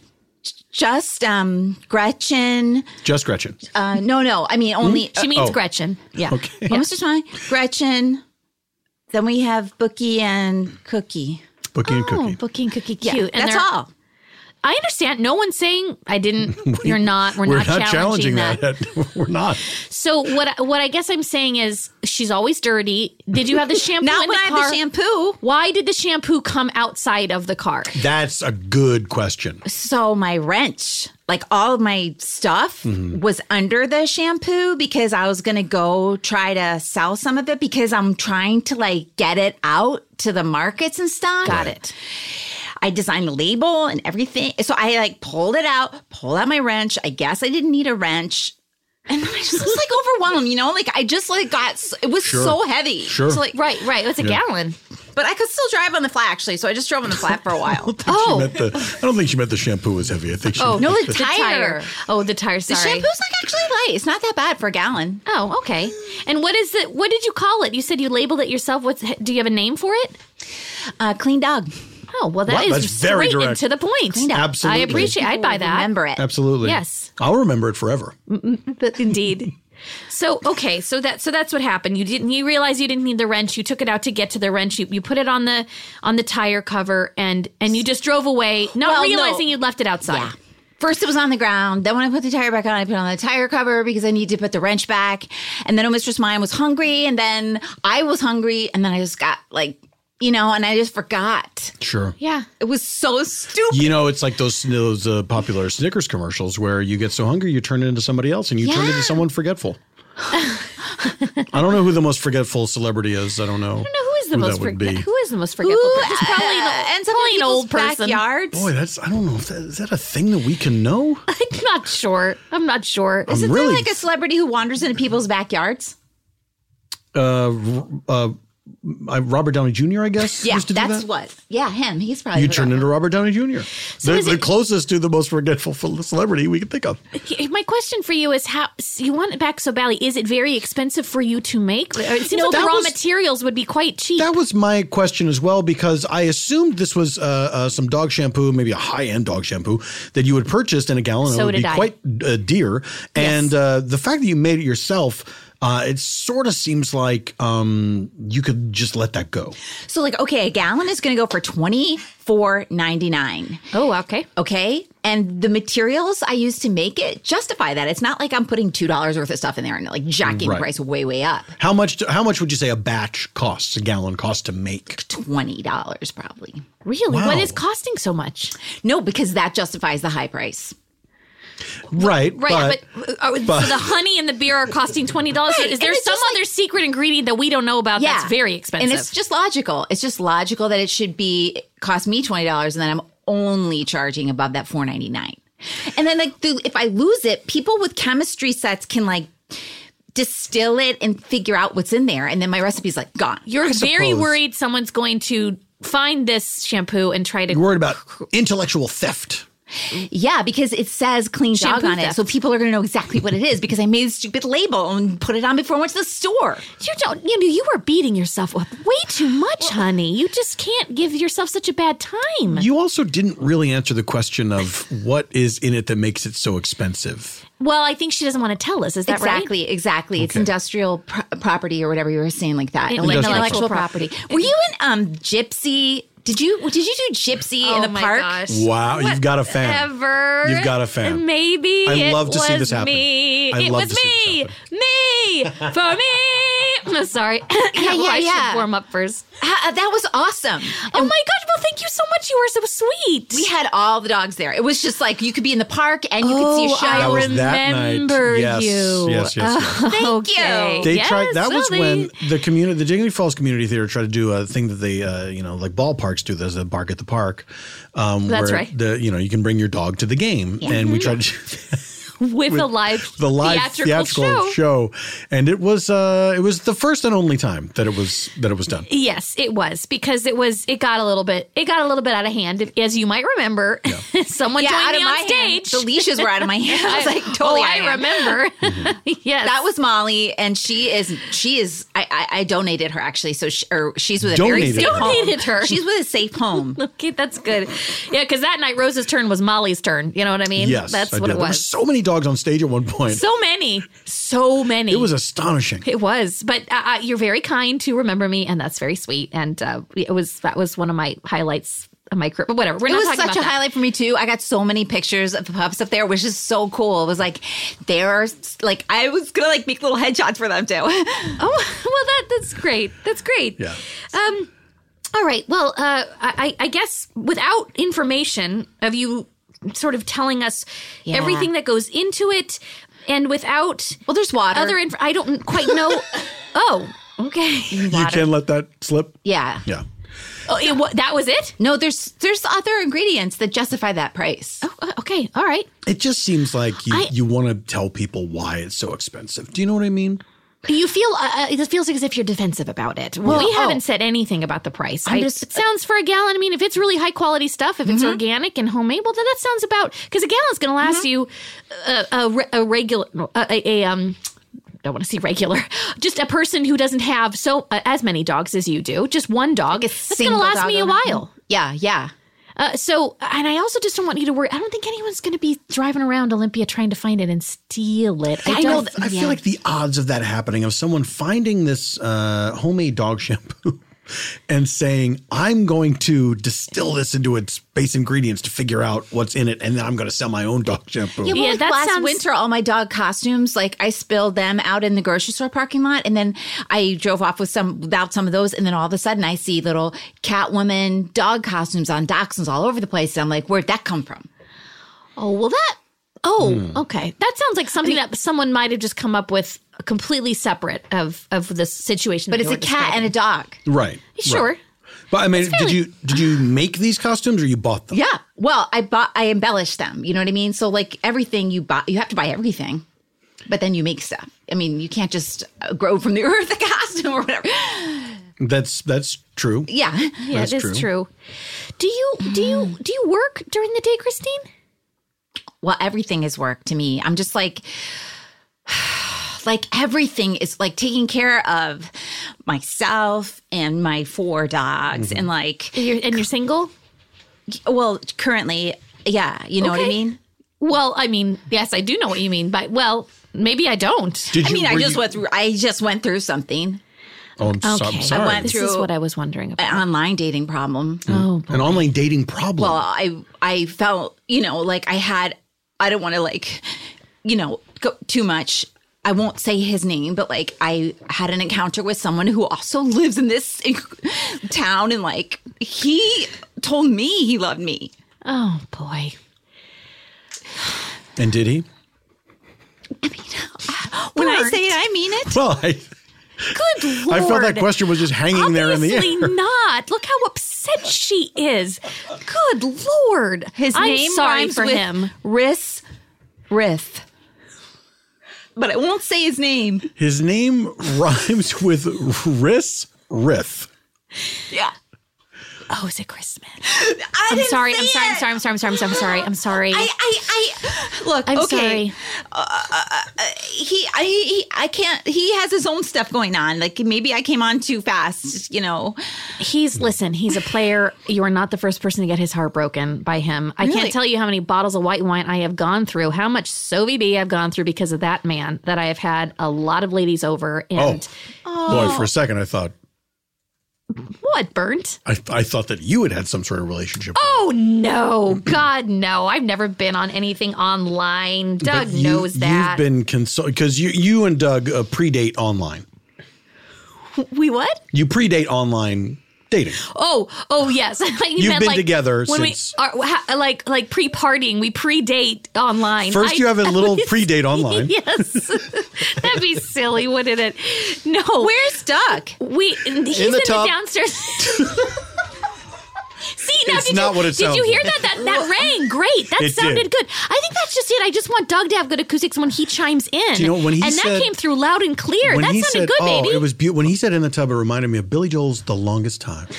Just um, Gretchen. Just Gretchen. Uh, no, no. I mean, only. She means oh. Gretchen. Yeah. Okay. Well, Mister Smiley, Gretchen. Then we have Bookie and Cookie. Bookie and Oh, Cookie. Bookie and Cookie, Yeah, cute. And that's they're- all. I understand. No one's saying I didn't. You're not. We're, We're not, challenging, that. that. We're not. So what? What I guess I'm saying is she's always dirty. Did you have the shampoo Not in when the I car? have the shampoo. Why did the shampoo come outside of the car? That's a good question. So my wrench, like all of my stuff, was under the shampoo because I was gonna go try to sell some of it because I'm trying to like get it out to the markets and stuff. Got it. I designed a label and everything. So I like pulled it out, pulled out my wrench. I guess I didn't need a wrench. And then I just was like overwhelmed, you know? Like I just like got, s- it was Sure. so heavy. Sure. So like, Right, right. It's a gallon. but I could still drive on the flat actually. So I just drove on the flat for a while. She Oh, meant the, I don't think she meant the shampoo was heavy. I think she oh meant no, the, the the tire. tire. Oh, the tire. The Sorry. shampoo's like actually light. It's not that bad for a gallon. Oh, okay. And what is it? What did you call it? You said you labeled it yourself. What's? Do you have a name for it? Uh, clean dog. Oh, well, that Wow, is that's very straight direct. and to the point. Cleaned up. Absolutely. I appreciate. I'd buy that. Remember it. Absolutely. Yes. I'll remember it forever. But indeed. So okay, so that so that's what happened. You didn't you realize you didn't need the wrench. You took it out to get to the wrench. You you put it on the on the tire cover and and you just drove away, not Well, no. realizing you'd left it outside. Yeah. First, it was on the ground. Then, when I put the tire back on, I put it on the tire cover because I need to put the wrench back. And then, oh, Mistress Mine was hungry, and then I was hungry, and then I just got like, you know, and I just forgot. Sure. Yeah. It was so stupid. You know, it's like those those uh, popular Snickers commercials where you get so hungry you turn it into somebody else and you turn it into Yeah. someone forgetful. I don't know who the most forgetful celebrity is. I don't know. I don't know who is the who most that would forget- be. who is the most forgetful person? It's probably, uh, an, ends up probably in an old people's person. backyards. Boy, that's I don't know if that is that a thing that we can know. I'm not sure. I'm not sure. I'm Isn't really there like a celebrity who wanders into people's backyards? uh, uh, uh, Robert Downey Junior, I guess. Yeah, used to do that's that? what. Yeah, him. He's probably. You turned into Robert Downey Junior So the is the it- closest to the most forgetful celebrity we could think of. My question for you is how you want it back so badly. Is it very expensive for you to make? It seems like that the raw was- materials would be quite cheap. That was my question as well, because I assumed this was uh, uh, some dog shampoo, maybe a high-end dog shampoo that you had purchased in a gallon. So it would did be I. quite uh, dear. And Yes. uh, the fact that you made it yourself, uh, it sort of seems like um, you could just let that go. So like, okay, a gallon is going to go for twenty four ninety nine. Oh, okay. Okay. And the materials I use to make it justify that. It's not like I'm putting two dollars worth of stuff in there and like jacking Right. the price way, way up. How much? How much would you say a batch costs? A gallon costs to make? twenty dollars probably. Really? Wow. What is costing so much? No, because that justifies the high price. Right. Right, But, but, uh, but- so the honey and the beer are costing twenty dollars. Right, Is there and it's some just other secret ingredient that we don't know about that's very expensive? And it's just logical. It's just logical that it should be cost me twenty dollars and then I'm only charging above that four ninety-nine. And then like the, if I lose it, people with chemistry sets can like distill it and figure out what's in there. And then my recipe's like gone. You're I very suppose- worried someone's going to find this shampoo and try to. you're worried about intellectual theft. Yeah, because it says clean dog Shampoo on it. theft. So people are going to know exactly what it is because I made a stupid label and put it on before I went to the store. You don't. You know, you are beating yourself up way too much, honey. You just can't give yourself such a bad time. You also didn't really answer the question of what is in it that makes it so expensive. Well, I think she doesn't want to tell us. Is that right? Exactly, exactly. It's Okay. industrial pro- property or whatever you were saying like that. Industrial Intellectual property. property. Were you in um Gypsy? Did you did you do Gypsy in the Oh my park? gosh. Wow, you've got a fan. Ever. You've got a fan. Maybe. I it love to see was this happen. Me. I it love was to see me. this Me. For me. No, sorry. Yeah, yeah, I yeah. should warm up first. Ha- that was awesome. Oh my gosh. Well, thank you so much. You were so sweet. We had all the dogs there. It was just like you could be in the park and you could see a Oh, show. I That was that night. remember Yes, you. yes, yes, yes. Thank Okay. you. They Yes, tried. That was well, when they- the community, the Dignity Falls Community Theater, tried to do a thing that they, uh, you know, like ballparks do. There's a bark at the park. Um, That's where right. The you know you can bring your dog to the game, and we tried to. with, a live the live theatrical, theatrical, show. show, and it was uh, it was the first and only time that it was that it was done. Yes, it was because it was it got a little bit it got a little bit out of hand, as you might remember. Someone Yeah, joined out me of on my hand. stage. The leashes were out of my hand. I was like, totally. oh, out of I hand. remember. yes, That was Molly, and she is she is. I I, I donated her actually, so she, or she's with a Donated very safe her. home. Donated her. She's with a safe home. okay. That's good. Yeah, because that night Rose's turn was Molly's turn. You know what I mean? Yes, that's I what did. it There were was. so many dogs on stage at one point. So many, so many. It was astonishing. It was, but uh, uh, you're very kind to remember me, and that's very sweet. And uh, it was that was one of my highlights of my career. But whatever, we're It not was talking such about a that. highlight for me too. I got so many pictures of the pups up there, which is so cool. It was like there's like I was gonna like make little headshots for them too. Oh, well, that that's great. That's great. Yeah. Um. All right. Well, uh, I, I guess without information of you sort of telling us Yeah. everything that goes into it, and without Well, there's water. other inf- I don't quite know. oh, okay. You can't let that slip. yeah. Yeah. Oh, it, wa- that was it. No, there's there's other ingredients that justify that price. Oh, uh, okay. All right. It just seems like you, I- you want to tell people why it's so expensive. Do you know what I mean? You feel uh, uh, it feels like as if you're defensive about it. Well, we oh. haven't said anything about the price. I'm I- just- it sounds for a gallon. I mean, if it's really high quality stuff, if it's organic and homemade, well, then that sounds about because a gallon's going to last you a, a, re- a regular a, a um. I don't want to say regular, just a person who doesn't have so uh, as many dogs as you do, just one dog. That's going to Single last dog me a owner. while. Yeah, yeah. Uh, so, and I also just don't want you to worry. I don't think anyone's going to be driving around Olympia trying to find it and steal it. I I don't. know th- I Yeah. feel like the odds of that happening, of someone finding this uh, homemade dog shampoo and saying, I'm going to distill this into its base ingredients to figure out what's in it, and then I'm going to sell my own dog shampoo. Yeah, well, Yeah, like that last sounds- winter, all my dog costumes, like I spilled them out in the grocery store parking lot, and then I drove off with some without some of those, and then all of a sudden I see little Catwoman dog costumes on dachshunds all over the place. And I'm like, where'd that come from? Oh, well, that. Oh, Hmm. okay. That sounds like something that someone might have just come up with completely separate of of the situation. But it's a cat and a dog. Right. Sure. right. But I mean, fairly- did you did you make these costumes or you bought them? Yeah. Well, I bought, I embellished them. You know what I mean? So like everything you buy, you have to buy everything, but then you make stuff. I mean, you can't just uh, grow from the earth a costume or whatever. That's that's true. Yeah. Yeah, That's it is true. true. Do you do you do you work during the day, Christine? Well, everything is work to me. I'm just like, like everything is like taking care of myself and my four dogs Mm-hmm. and like, And you're, and you're single? well, currently, yeah, you know what I Okay. mean? Well, I mean, yes, I do know what you mean, but well, maybe I don't. Did I you? mean, I were just you- went through, I just went through something, Oh, I'm, so, I'm Okay. I sorry. went This through- is what I was wondering about. an online dating problem. Oh, An online dating problem. Well, I, I felt, you know, like I had, I don't want to like, you know, go too much. I won't say his name, but like I had an encounter with someone who also lives in this town, and like he told me he loved me. oh boy. and did he? When I Bert. say it, I mean it. Well, I, Good Lord. I felt that question was just hanging there in the air. Obviously not. Look how upset she is. Good Lord. His I'm name sorry rhymes for with him. Riss Rith. But I won't say his name. His name rhymes with Riss Rith. Yeah. Oh, is it Christmas? I I'm didn't sorry. say I'm sorry. I'm it. sorry. I'm sorry. I'm sorry. I'm sorry. I'm sorry. I'm sorry. I, I, I, look, I'm okay. sorry. He, I, he, I can't, he has his own stuff going on. Like maybe I came on too fast, you know. He's, listen, he's a player. You are not the first person to get his heart broken by him. I Really? can't tell you how many bottles of white wine I have gone through, how much Sovi B I've gone through because of that man, that I have had a lot of ladies over. And Boy, for a second I thought what, Burnt? I, I thought that you had had some sort of relationship. Oh, no. God, no. I've never been on anything online. Doug But you- knows that. You've been consulted because you you and Doug uh, predate online. we what? You predate online dating. Oh, oh yes. You You've meant been like together when since- we are ha- like like pre-partying. We predate online. First, I- you have a little predate online. Yes, that'd be silly, wouldn't it? No, Where's Doug? we? He's in the, the tub. downstairs. See, now It's did not you, what it did you sounds hear like. that? That that rang great. That It sounded did. good. I think that's just it. I just want Doug to have good acoustics when he chimes in. Do you know, when he and said- that came through loud and clear. When That he sounded said, good, "Oh, baby. it was beautiful," when he said "in the tub," it reminded me of Billy Joel's "The Longest Time."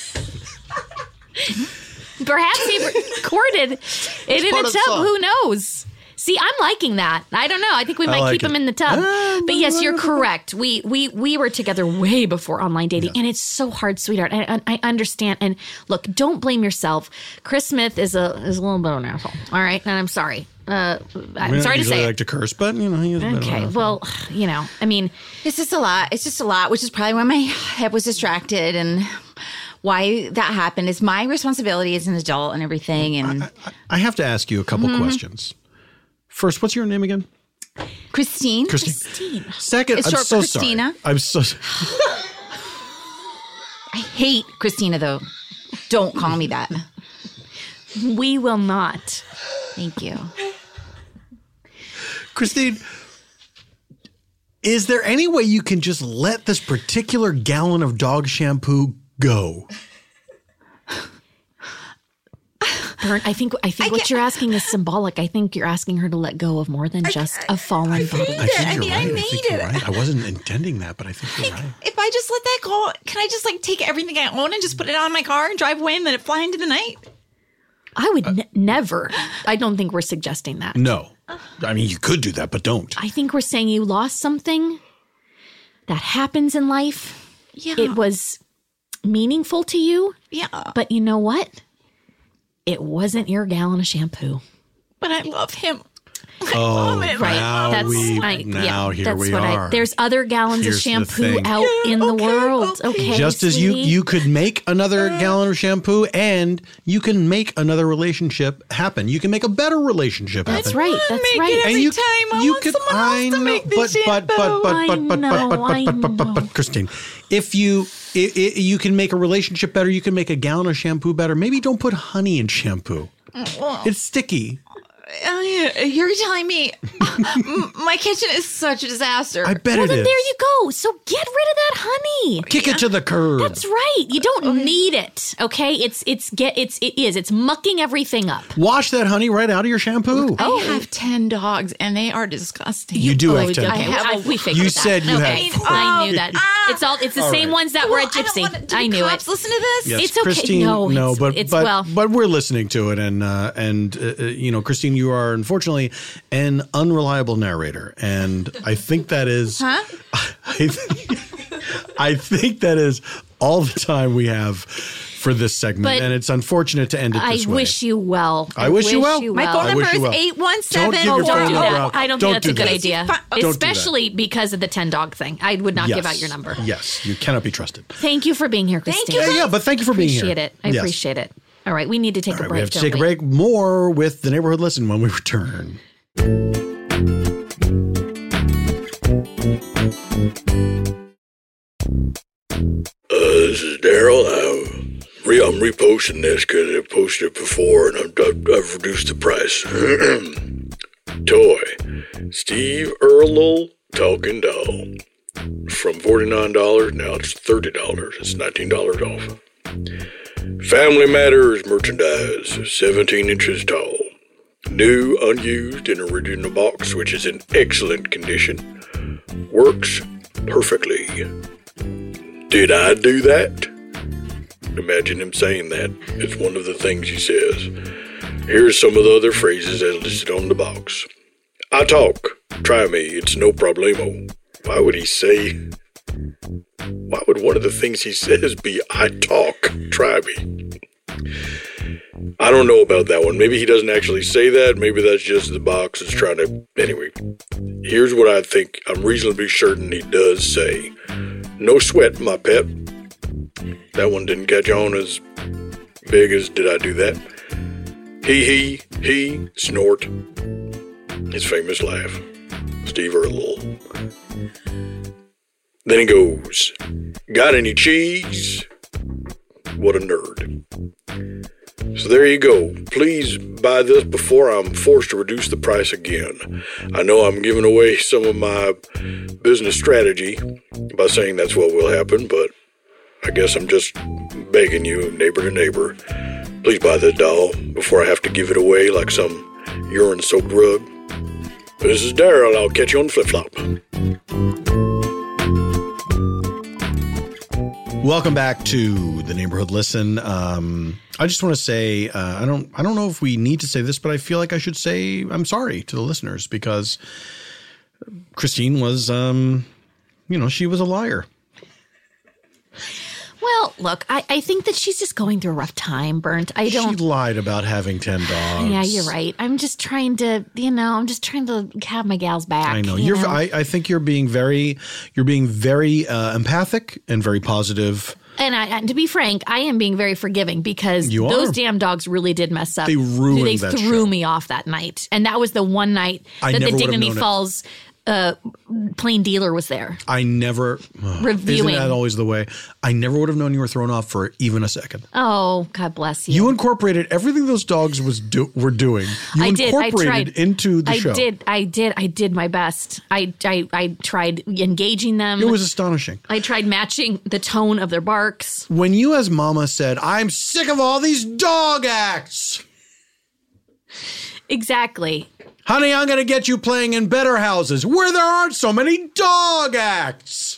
Perhaps he recorded it in part a of the tub. song. Who knows? See, I'm liking that. I don't know. I think we might like keep him it. in the tub. Ah, but yes, you're correct. We we we were together way before online dating, and it's so hard, sweetheart. I, I, I understand. And look, don't blame yourself. Chris Smith is a is a little bit of an asshole. All right, and I'm sorry. Uh, I'm We don't sorry to usually say. like it. to curse, but you know he is. a bit of Okay, a- well, you know, I mean, It's just a lot. It's just a lot, which is probably why my head was distracted and why that happened. Is my responsibility as an adult and everything. And I have to ask you a couple Mm-hmm. questions. First, what's your name again? Christine, Christine. Second, It's I'm short so for Christina. sorry. I'm so. I hate Christina though. Don't call me that. we will not. Thank you. Christine, is there any way you can just let this particular gallon of dog shampoo go? Burnt, I think I think what you're asking is symbolic. I think you're asking her to let go of more than just a fallen body. I think I you're mean, I right. made think you're it. right. I wasn't intending that, but I think you're right. If I just let that go, can I just like take everything I own and just put it on my car and drive away and let it fly into the night? I would ne- never. I don't think we're suggesting that. No. I mean, you could do that, but don't. I think we're saying you lost something that happens in life. Yeah. It was meaningful to you, Yeah. but you know what? It wasn't your gallon of shampoo. But I love him. Oh, Right. now that's we, I, now yeah, here that's we what are. I there's other gallons Here's of the shampoo thing. out in the okay, world. okay. Okay. Just as you sweetie? you could make another gallon of shampoo and you can make another relationship happen. You can make a better relationship happen. That's right. That's make right. it every you, time I you want could, someone else I to know, make the but, but, but, shampoo. but, I but, but, know, but, but, I but, but, but, know. but, Christine, if you, i i you can make a relationship better, you can make a gallon of shampoo better. Maybe don't put honey in shampoo. It's sticky. uh, you're telling me my kitchen is such a disaster. I bet Well, it then is. there you go. So get rid of that honey. Kick it to the curb. That's right. You don't need it. Okay. It's it's get it's it is. It's mucking everything up. Wash that honey right out of your shampoo. I have ten dogs and they are disgusting. You do have Oh, ten okay. dogs. I, we figured You that. said you okay. had four. I knew that. Ah. It's all. It's the All same right. ones that were at I don't Gypsy. wanna- do I the knew cops it. listen to this? Yes, It's okay. Christine. No, no, it's- but it's- but well- but we're listening to it, and uh, and uh, uh, you know, Christine, you are unfortunately an unreliable narrator, and I think that is. Huh? I, think, I think that is all the time we have for this segment, But and it's unfortunate to end it I this way. wish you well. I wish you well. My I phone number wish you is well. eight one Don't seven. give your Oh, phone don't do number that. out. I don't, Don't think that's do a good that. idea, Don't do especially because of the ten dog thing. I would not Yes. give out your number. Yes, you cannot be trusted. Thank you for being here, Thank Christine. you. Yeah, yeah, but thank you for being here. Appreciate it. I Yes. appreciate it. All right, we need to take All a right, break. we have to don't take a break. More with the Neighborhood Listen when we return. Uh, this is Daryl. I'm, re- I'm reposting this because I posted it before and I've, I've, I've reduced the price. Toy. Steve Earle Talking Doll. From forty-nine dollars, now it's thirty dollars. It's nineteen dollars off. Family Matters merchandise, seventeen inches tall. New, unused, and original box, which is in excellent condition. Works perfectly. Did I do that? Imagine him saying that. It's one of the things he says. Here's some of the other phrases as listed on the box. I talk. Try me. It's no problemo. Why would he say... Why would one of the things he says be, I talk. Try me? I don't know about that one. Maybe he doesn't actually say that. Maybe that's just the box that's trying to... Anyway, here's what I think I'm reasonably certain he does say. No sweat, my pet. That one didn't catch on as big as did I do that. He, he, he, snort. His famous laugh. Steve Earle. Then he goes, got any cheese? What a nerd. So there you go. Please buy this before I'm forced to reduce the price again. I know I'm giving away some of my business strategy by saying that's what will happen, but I guess I'm just begging you, neighbor to neighbor, please buy this doll before I have to give it away like some urine-soaked rug. This is Daryl. I'll catch you on the flip-flop. Welcome back to the Neighborhood Listen. Um, I just want to say uh, I don't I don't know if we need to say this, but I feel like I should say I'm sorry to the listeners because Christine was, um, you know, she was a liar. Well, look, I, I think that she's just going through a rough time, Burnt. I She don't. lied about having ten dogs. Yeah, you're right. I'm just trying to, you know, I'm just trying to have my gals back. I know you you're. know? I, I think you're being very, you're being very uh, empathic and very positive. And, I, and to be frank, I am being very forgiving because You those are. damn dogs really did mess up. They ruined They that threw show. me off that night, and that was the one night I that never the would've Dignity known it. Falls uh, plain dealer was there. I never oh, Reviewing. Isn't that always the way? I never would have known you were thrown off for even a second. Oh, God bless you. You incorporated everything those dogs was do, were doing. You I did. I incorporated tried. into the I show. did. I did. I did my best. I, I, I tried engaging them. It was astonishing. I tried matching the tone of their barks. When you as mama said, I'm sick of all these dog acts. Exactly. Honey, I'm going to get you playing in better houses where there aren't so many dog acts.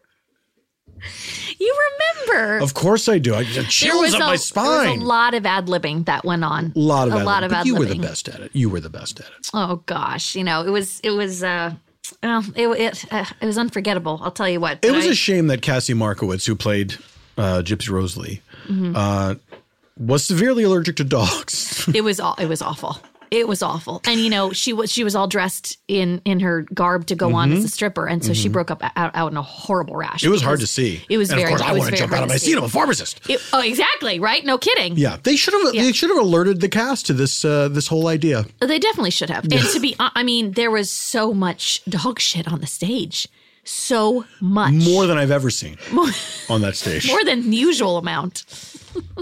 You remember. Of course I do. I get there chills was, up a, my there spine. was a lot of ad-libbing that went on. A lot of a ad-libbing. lot of But you were the ad-libbing. best at it. You were the best at it. Oh gosh, you know, it was it was uh well, it it, uh, it was unforgettable. I'll tell you what. It But was I- a shame that Cassie Markowitz, who played uh, Gypsy Rose Lee, Mm-hmm. uh, was severely allergic to dogs. It was all. It was awful. It was awful. And you know, she was she was all dressed in in her garb to go on as a stripper, and so she broke up out, out in a horrible rash. Mm-hmm. It was hard to because see. It was and very. Of course, it I was want to very jump out hard of to my see. seat. I'm a pharmacist. It- oh, exactly. Right? No kidding. Yeah, they should have. Yeah. They should have alerted the cast to this. Uh, this whole idea. They definitely should have. And to be, I mean, there was so much dog shit on the stage. So much. More than I've ever seen on that stage. More than the usual amount.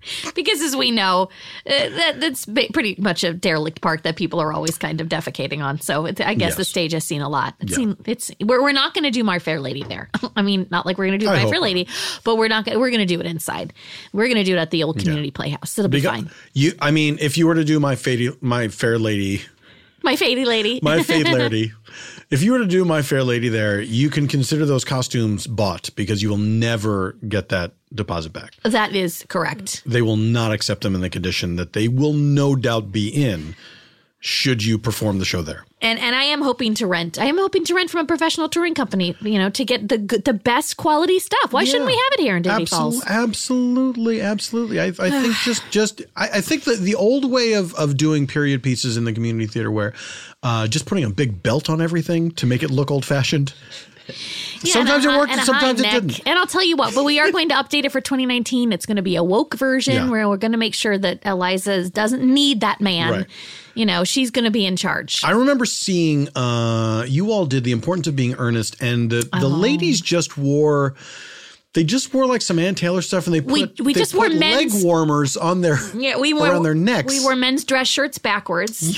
Because as we know, uh, that, that's ba- pretty much a derelict park that people are always kind of defecating on. So it, I guess Yes. the stage has seen a lot. It's Yeah. seen, it's we're, we're not going to do My Fair Lady there. I mean, not like we're going to do I My hope Fair not. Lady, but we're not. Gonna, we're going to do it inside. We're going to do it at the old community playhouse. It'll be Because fine. you, I mean, if you were to do my fady, my fair lady, My Fady Lady. my fade lady, if you were to do my fair lady there, you can consider those costumes bought because you will never get that deposit back. That is correct. They will not accept them in the condition that they will no doubt be in should you perform the show there. And and I am hoping to rent. I am hoping to rent from a professional touring company, you know, to get the good- the best quality stuff. Why shouldn't we have it here in Dignity Absol- Falls? Absolutely, absolutely. I, I think just just I, I think that the old way of of doing period pieces in the community theater, where uh, just putting a big belt on everything to make it look old fashioned. Yeah, sometimes and a it hi- worked, and and a high sometimes it neck. didn't. And I'll tell you what, but we are going to update it for twenty nineteen. It's going to be a woke version Yeah. where we're going to make sure that Eliza doesn't need that man. Right. You know, she's going to be in charge. I remember seeing uh, you all did The Importance of Being Earnest, and the, the Oh. ladies just wore. They just wore like some Ann Taylor stuff, and they We- put we they just wore put leg men's- warmers on their yeah, we wore around their necks. We wore men's dress shirts backwards.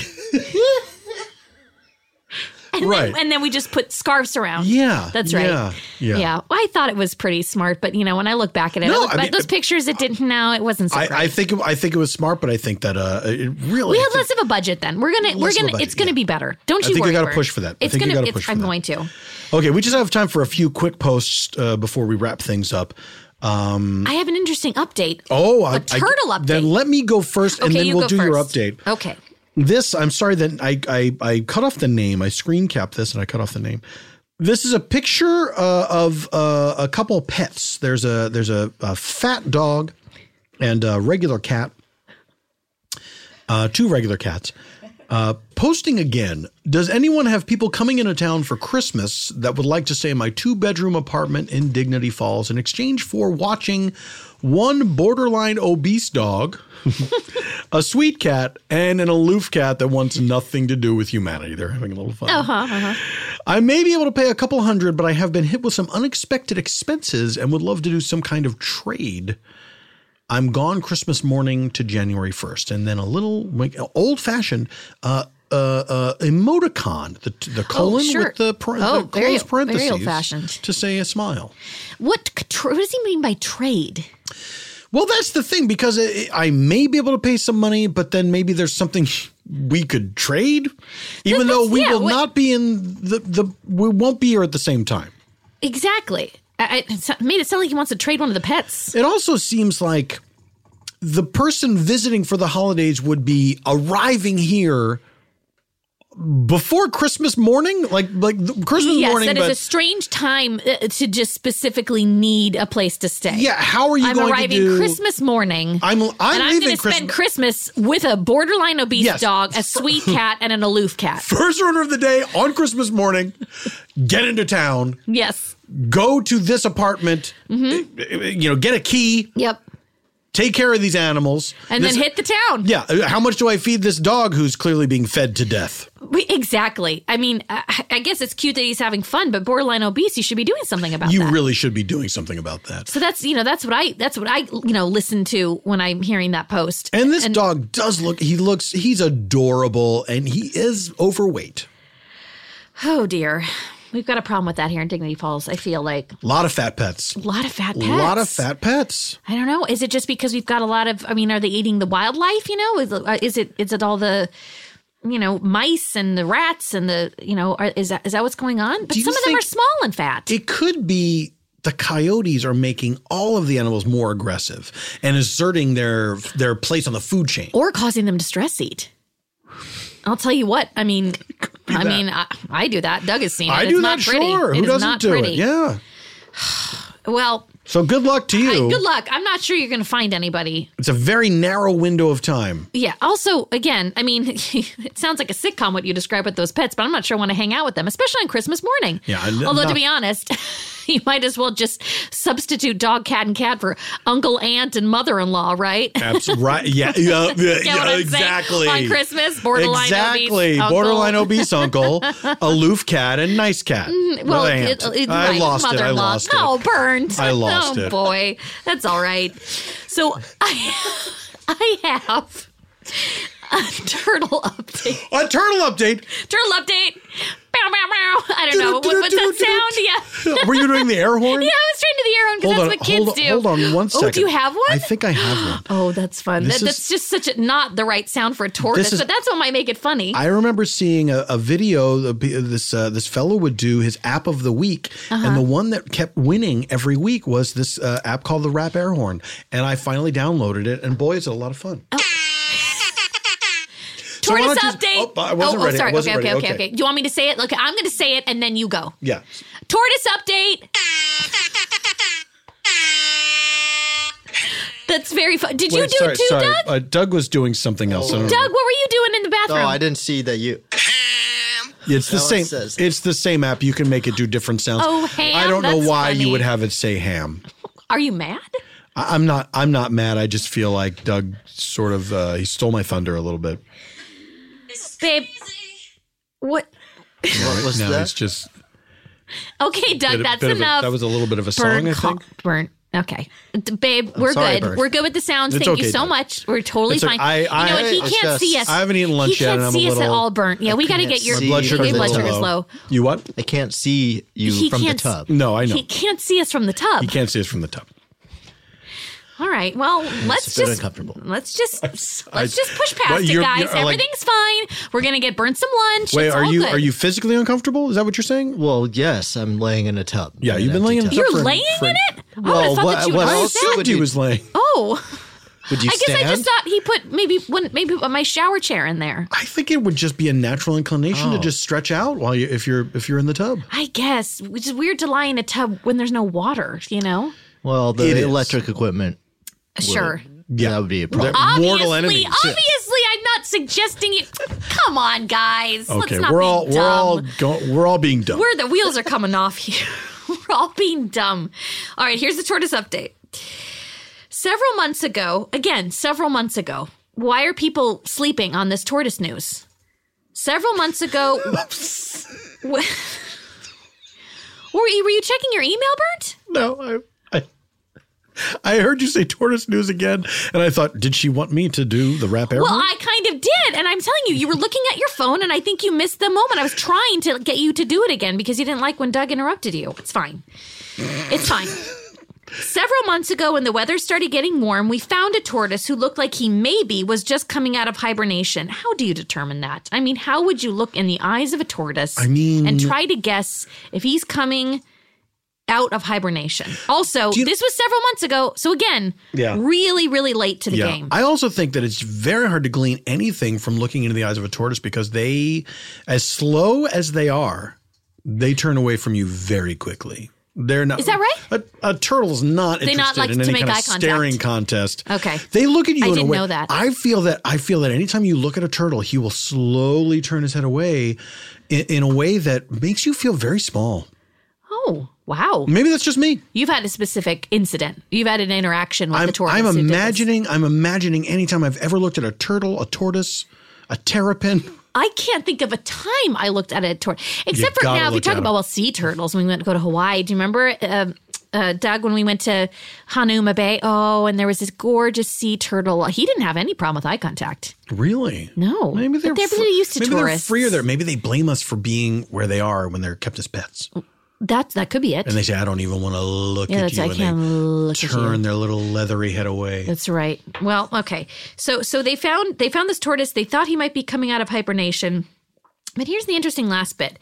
And Right. Then, and then we just put scarves around. Yeah, That's right. yeah, yeah. Well, I thought it was pretty smart, but you know, when I look back at it, No, I look I back, mean, those pictures, it didn't. No, it wasn't so I, great. I think it, I think it was smart, but I think that uh, it really we I had think- less of a budget then. We're gonna, we're Less of a gonna, budget, it's gonna yeah. be better. Don't I you think worry. you gotta Bert. push for that. I It's think you gonna. gotta it's, push for I'm that. going to. Okay, we just have time for a few quick posts uh, before we wrap things up. Um, I have an interesting update. oh, I, a turtle I, update. Then let me go first, and okay, then you we'll go do first. your update. Okay. This, I'm sorry that I, I I cut off the name. I screen capped this and I cut off the name. This is a picture uh, of uh, a couple pets. There's a there's a, a fat dog and a regular cat. Uh, two regular cats. Uh, posting again. Does anyone have people coming into town for Christmas that would like to stay in my two bedroom apartment in Dignity Falls in exchange for watching one borderline obese dog, a sweet cat, and an aloof cat that wants nothing to do with humanity? They're having a little fun. Uh-huh, uh-huh. I may be able to pay a couple hundred, but I have been hit with some unexpected expenses and would love to do some kind of trade. I'm gone Christmas morning to January first, and then a little like, old-fashioned uh, uh, uh, emoticon, the the colon sure. with the, par- Oh, the very- closed parentheses, very old-fashioned. to say a smile. What, what does he mean by trade? Well, that's the thing, because it, I may be able to pay some money, but then maybe there's something we could trade, even That's- though we yeah, will what- not be in the the we won't be here at the same time. Exactly. I, I, it made it sound like he wants to trade one of the pets. It also seems like the person visiting for the holidays would be arriving here before Christmas morning, like like the Christmas Yes, morning. that is but a strange time uh, to just specifically need a place to stay. yeah, how are you I'm going arriving to do? Christmas morning. I'm I'm and I'm leaving going to spend Christmas. Christmas with a borderline obese Yes. dog, a sweet cat, and an aloof cat. First order of the day on Christmas morning. Get into town. Yes. Go to this apartment. Mm-hmm. You know, get a key. Yep. Take care of these animals. And This- then hit the town. Yeah. How much do I feed this dog who's clearly being fed to death? We, exactly. I mean, I, I guess it's cute that he's having fun, but borderline obese, you should be doing something about You that. really should be doing something about that. So that's, you know, that's what I, that's what I, you know, listen to when I'm hearing that post. And this dog does look, he looks, he's adorable and he is overweight. Oh dear. We've got a problem with that here in Dignity Falls. I feel like A lot of fat pets. a lot of fat A pets. lot of fat pets. I don't know. Is it just because we've got a lot of, I mean, are they eating the wildlife, you know? Is, uh, is it, is it all the, you know, mice and the rats and the, you know, are, is that, is that what's going on? But Do you some of them think- are small and fat. It could be the coyotes are making all of the animals more aggressive and asserting their their place on the food chain. Or causing them to stress eat. I'll tell you what. I mean, I that. mean, I, I do that. Doug has seen it. I It's do not that, pretty. sure. It Who is doesn't not do pretty. it? Yeah. Well, So good luck to I, you. good luck. I'm not sure you're going to find anybody. It's a very narrow window of time. Yeah. Also, again, I mean, it sounds like a sitcom what you describe with those pets, but I'm not sure I want to hang out with them, especially on Christmas morning. Yeah, I'm Although, not- to be honest, you might as well just substitute dog, cat, and cat for uncle, aunt, and mother-in-law, right? Absolutely. Right. Yeah. Yeah, yeah, Get what I'm exactly. saying? On Christmas, borderline exactly. obese uncle. Borderline obese uncle, aloof cat, and nice cat. Well, aunt. it, it, I right, lost it. I mother-in-law. lost it. Oh, burned. I lost oh, it. boy. That's all right. So I, I have a turtle update. A turtle update. Turtle update. Bow, bow, bow. I don't know. What, what's that sound? Yeah. Were you doing the air horn? Yeah, I was trying to do the air horn because Hold that's on, what kids hold, do. hold on one second. Oh, do you have one? I think I have one. Oh, that's fun. This That, is- that's just such a not the right sound for a tortoise, is- but that's what might make it funny. I remember seeing a, a video. Of this uh, this fellow would do his app of the week, Uh-huh. and the one that kept winning every week was this uh, app called the Rap Air Horn. And I finally downloaded it, and boy, is it a lot of fun. Oh. So why Tortoise don't you- update. Oh, I wasn't oh, ready. I Oh, sorry. wasn't okay, ready. okay, okay, okay. Do you want me to say it? Look, I'm going to say it. and then you go. Yeah. Tortoise update. That's very fun. Did you Wait, do sorry, it too, sorry. Doug? Uh, Doug was doing something else. I don't know. Doug, what were you doing in the Oh, bathroom? I didn't see that you. It's the That one same. says- It's the same app. You can make it do different sounds. Oh, ham? I don't know That's why funny. you would have it say ham. Are you mad? I, I'm not. I'm not mad. I just feel like Doug sort of uh, he stole my thunder a little bit. Babe, what? What was now that? it's just Okay, Doug, bit- that's bit of a- enough. that was a little bit of a Burnt, song, I co- think. burnt. Okay. D- Babe, we're sorry, good. Bert. We're good with the sounds. It's Thank you okay, so Doug. much. We're totally It's okay. fine. I- you know I- what? He It's can't just- see us. I haven't eaten lunch he yet, can't and I'm see a us at little- all burnt. Yeah, we got to can't get your, see my blood you your sugar's a blood little sugar's low. low. You what? I can't see you He from the can't s- tub. No, I know. He can't see us from the tub. He can't see us from the tub. All right. Well, let's a bit just uncomfortable. let's just let's I- just push What, past it, you're- guys. you're, like- Everything's fine. We're gonna get burnt some lunch. Wait, it's are all you good. are you physically uncomfortable? Is that what you're saying? Well, yes, I'm laying in a tub. Yeah, In you've an been laying empty in a tub. You're for- laying for- in it? I would Well, have thought what- that you what would else have would sat. Assumed he you- was laying. Oh, Would you I guess stand? I just thought he put maybe one maybe my shower chair in there. I think it would just be a natural inclination to Oh. just stretch out while you if you're if you're in the tub. I guess, which is weird to lie in a tub when there's no water. You know? Well, It the is. electric equipment. Sure. Yeah, that would be a problem. They're mortal Obviously, enemies. obviously, I'm not suggesting you. Come on, guys. Let's Okay, not we're be all dumb. we're all go, we're all being dumb. We're the wheels are coming off here. We're all being dumb. All right, here's the tortoise update. Several months ago, again, several months ago, why are people sleeping on this tortoise news? Several months ago, wh- were you, were you checking your email, Bert? No, I, I I heard you say tortoise news again, and I thought, did she want me to do the rap air Well, horn? I kind of did, and I'm telling you, you were looking at your phone, and I think you missed the moment. I was trying to get you to do it again because you didn't like when Doug interrupted you. It's fine. It's fine. Several months ago, when the weather started getting warm, we found a tortoise who looked like he maybe was just coming out of hibernation. How do you determine that? I mean, how would you look in the eyes of a tortoise I mean- and try to guess if he's coming out of hibernation? Also, you- this was several months ago, so again, Yeah. really, really late to the yeah, game. I also think that it's very hard to glean anything from looking into the eyes of a tortoise because they, as slow as they are, they turn away from you very quickly. They're not. Is that right? A, a turtle's not They not interested like in to any make kind eye of contact. staring contest. Okay. They look at you I in didn't a way. know that. I feel that. I feel that anytime you look at a turtle, he will slowly turn his head away, in, in a way that makes you feel very small. Oh, wow. Maybe that's just me. You've had a specific incident. You've had an interaction with I'm, the tortoise. I'm who did this. imagining. I'm imagining anytime I've ever looked at a turtle, a tortoise, a terrapin. I can't think of a time I looked at a tortoise. Except for gotta now, we look talk at about 'em. well, sea turtles when we went to go to Hawaii. Do you remember, uh, uh, Doug, when we went to Hanuma Bay? Oh, and there was this gorgeous sea turtle. He didn't have any problem with eye contact. Really? No. Maybe they're But they're fr- really used to maybe tourists. they're freer there. Maybe they blame us for being where they are when they're kept as pets, That, that could be it. and they say, "I don't even want to look Yeah, at that's- you," I and can't they look at turn you. their little leathery head away. That's right. Well, okay. So so they found they found this tortoise. They thought he might be coming out of hibernation. But here's the interesting last bit.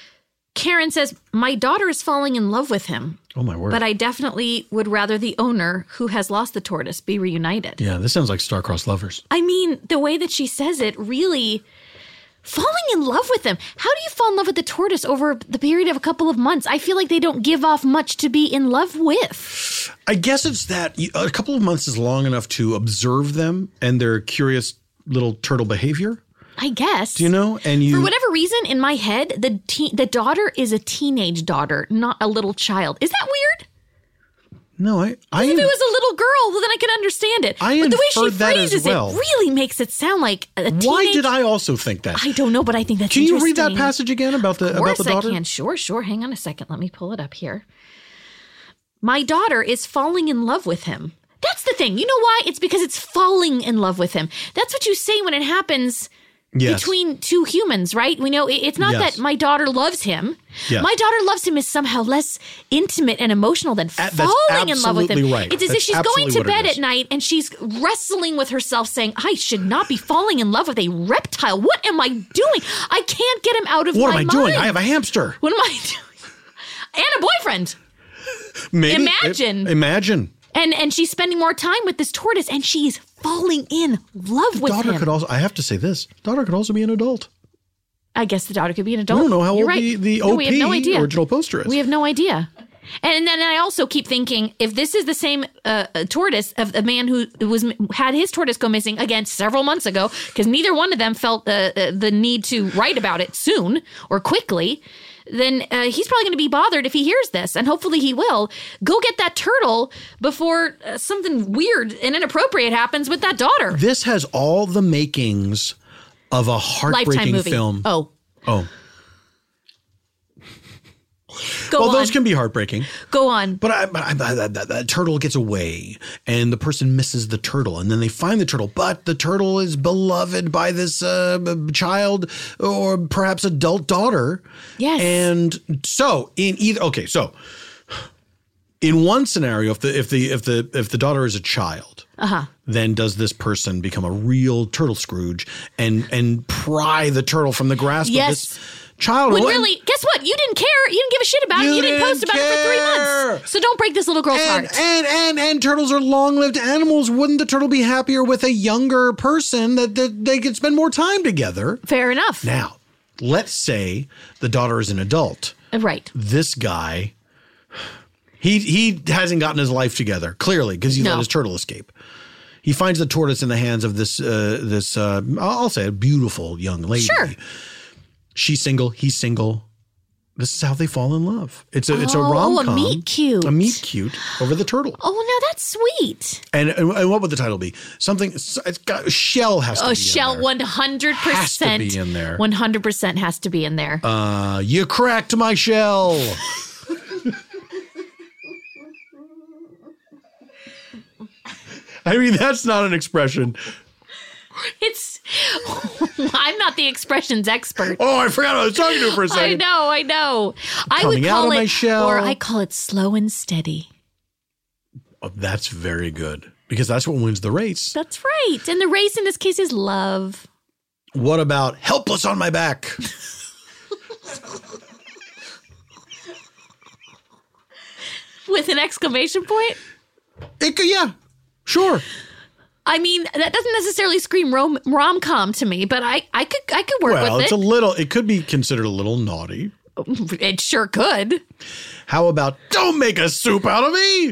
Karen says, "My daughter is falling in love with him, Oh my word! but I definitely would rather the owner who has lost the tortoise be reunited." yeah, this sounds like star-crossed lovers. I mean, the way that she says it really falling in love with him. How do you fall in love with the tortoise over the period of a couple of months? I feel like they don't give off much to be in love with. I guess it's that you- a couple of months is long enough to observe them and their curious little turtle behavior. I guess. Do you know? And you For whatever reason, in my head, the te- the daughter is a teenage daughter, not a little child. Is that weird? No, I I If it was a little girl, well, then I could understand it. I but the way she inferred that as phrases well. it really makes it sound like a teenage. Why did I also think that? I don't know, but I think that's Can you read that interesting. passage again about the Of about course the daughter? I can. Sure, sure. Hang on a second. Let me pull it up here. My daughter is falling in love with him. That's the thing. You know why? It's because it's falling in love with him. That's what you say when it happens Yes. between two humans, right? We know it- it's not Yes. that my daughter loves him. Yes. My daughter loves him is somehow less intimate and emotional than that's falling in love with him. absolutely right. It's as if That's she's going absolutely to what it bed is. at night and she's wrestling with herself saying, I should not be falling in love with a reptile. What am I doing? I can't get him out of What my am I mind. doing? I have a hamster. What am I doing? And a boyfriend. Maybe Imagine. I- imagine. And and she's spending more time with this tortoise and she's falling in love with Daughter him. could also. I have to say this. Daughter could also be an adult. I guess the daughter could be an adult. I don't know how You're old right. the, the No, O we have no P idea. original poster is. We have no idea. And then I also keep thinking, if this is the same uh, uh, tortoise of a man who was had his tortoise go missing again several months ago, because neither one of them felt uh, uh, the need to write about it soon or quickly, then uh, he's probably going to be bothered if he hears this, and hopefully he will. Go get that turtle before uh, something weird and inappropriate happens with that daughter. This has all the makings of a Lifetime heartbreaking movie. film. Oh, Oh. go Well, on. those can be heartbreaking. go on. But, I, but I, that, that, that turtle gets away, and the person misses the turtle, and then they find the turtle. But the turtle is beloved by this uh, child or perhaps adult daughter. Yes. And so in either okay, so in one scenario, if the if the if the if the daughter is a child, Uh-huh. then does this person become a real turtle Scrooge and and pry the turtle from the grasp Yes. of this child? When And- really, guess what? You didn't care. You didn't give a shit about it. You You didn't post didn't about it for three care. months. So don't break this little girl's And, heart. and and and turtles are long-lived animals. Wouldn't the turtle be happier with a younger person that, that they could spend more time together? Fair enough. Now, let's say the daughter is an adult. Right. This guy, he he hasn't gotten his life together clearly because he No. let his turtle escape. He finds the tortoise in the hands of this uh, this uh, I'll say a beautiful young lady. Sure. She's single. He's single. This is how they fall in love. It's a it's a Oh, rom a com. meet cute. A meet cute over the turtle. Oh, now that's sweet. And, and and what would the title be? Something. It's got Shell has to Oh, be Shell, in there. one hundred percent. Has to be in there. one hundred percent has to be in there. Uh, you cracked my shell. I mean, that's not an expression. It's. I'm not the expressions expert. Oh, I forgot I was talking to her for a I second. know, I know. I Coming would out call of it, my shell. or I call it slow and steady. Oh, that's very good because that's what wins the race. That's right. And the race in this case is love. What about helpless on my back? With an exclamation point? It could, yeah, sure. I mean, that doesn't necessarily scream rom rom com to me, but I, I could I could work Well, with it's it. a little. It could be considered a little naughty. It sure could. How about don't make a soup out of me?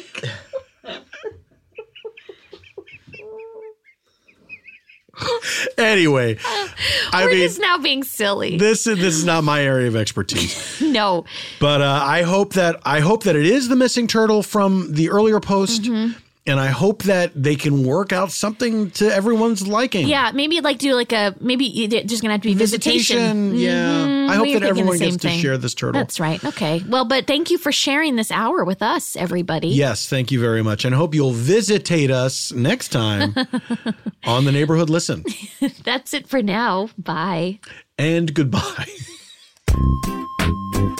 Anyway, I We're mean, just now being silly. this is this is not my area of expertise. No. But uh, I hope that I hope that it is the missing turtle from the earlier post, Mm-hmm. and I hope that they can work out something to everyone's liking. Yeah, maybe like do like a maybe you're just gonna have to be visitation. Visitation, yeah. I hope We were that thinking everyone the gets same to thing. share this turtle. That's right. Okay. Well, but thank you for sharing this hour with us, everybody. Yes, thank you very much, and I hope you'll visitate us next time on the Neighborhood Listen. That's it for now. Bye. And goodbye.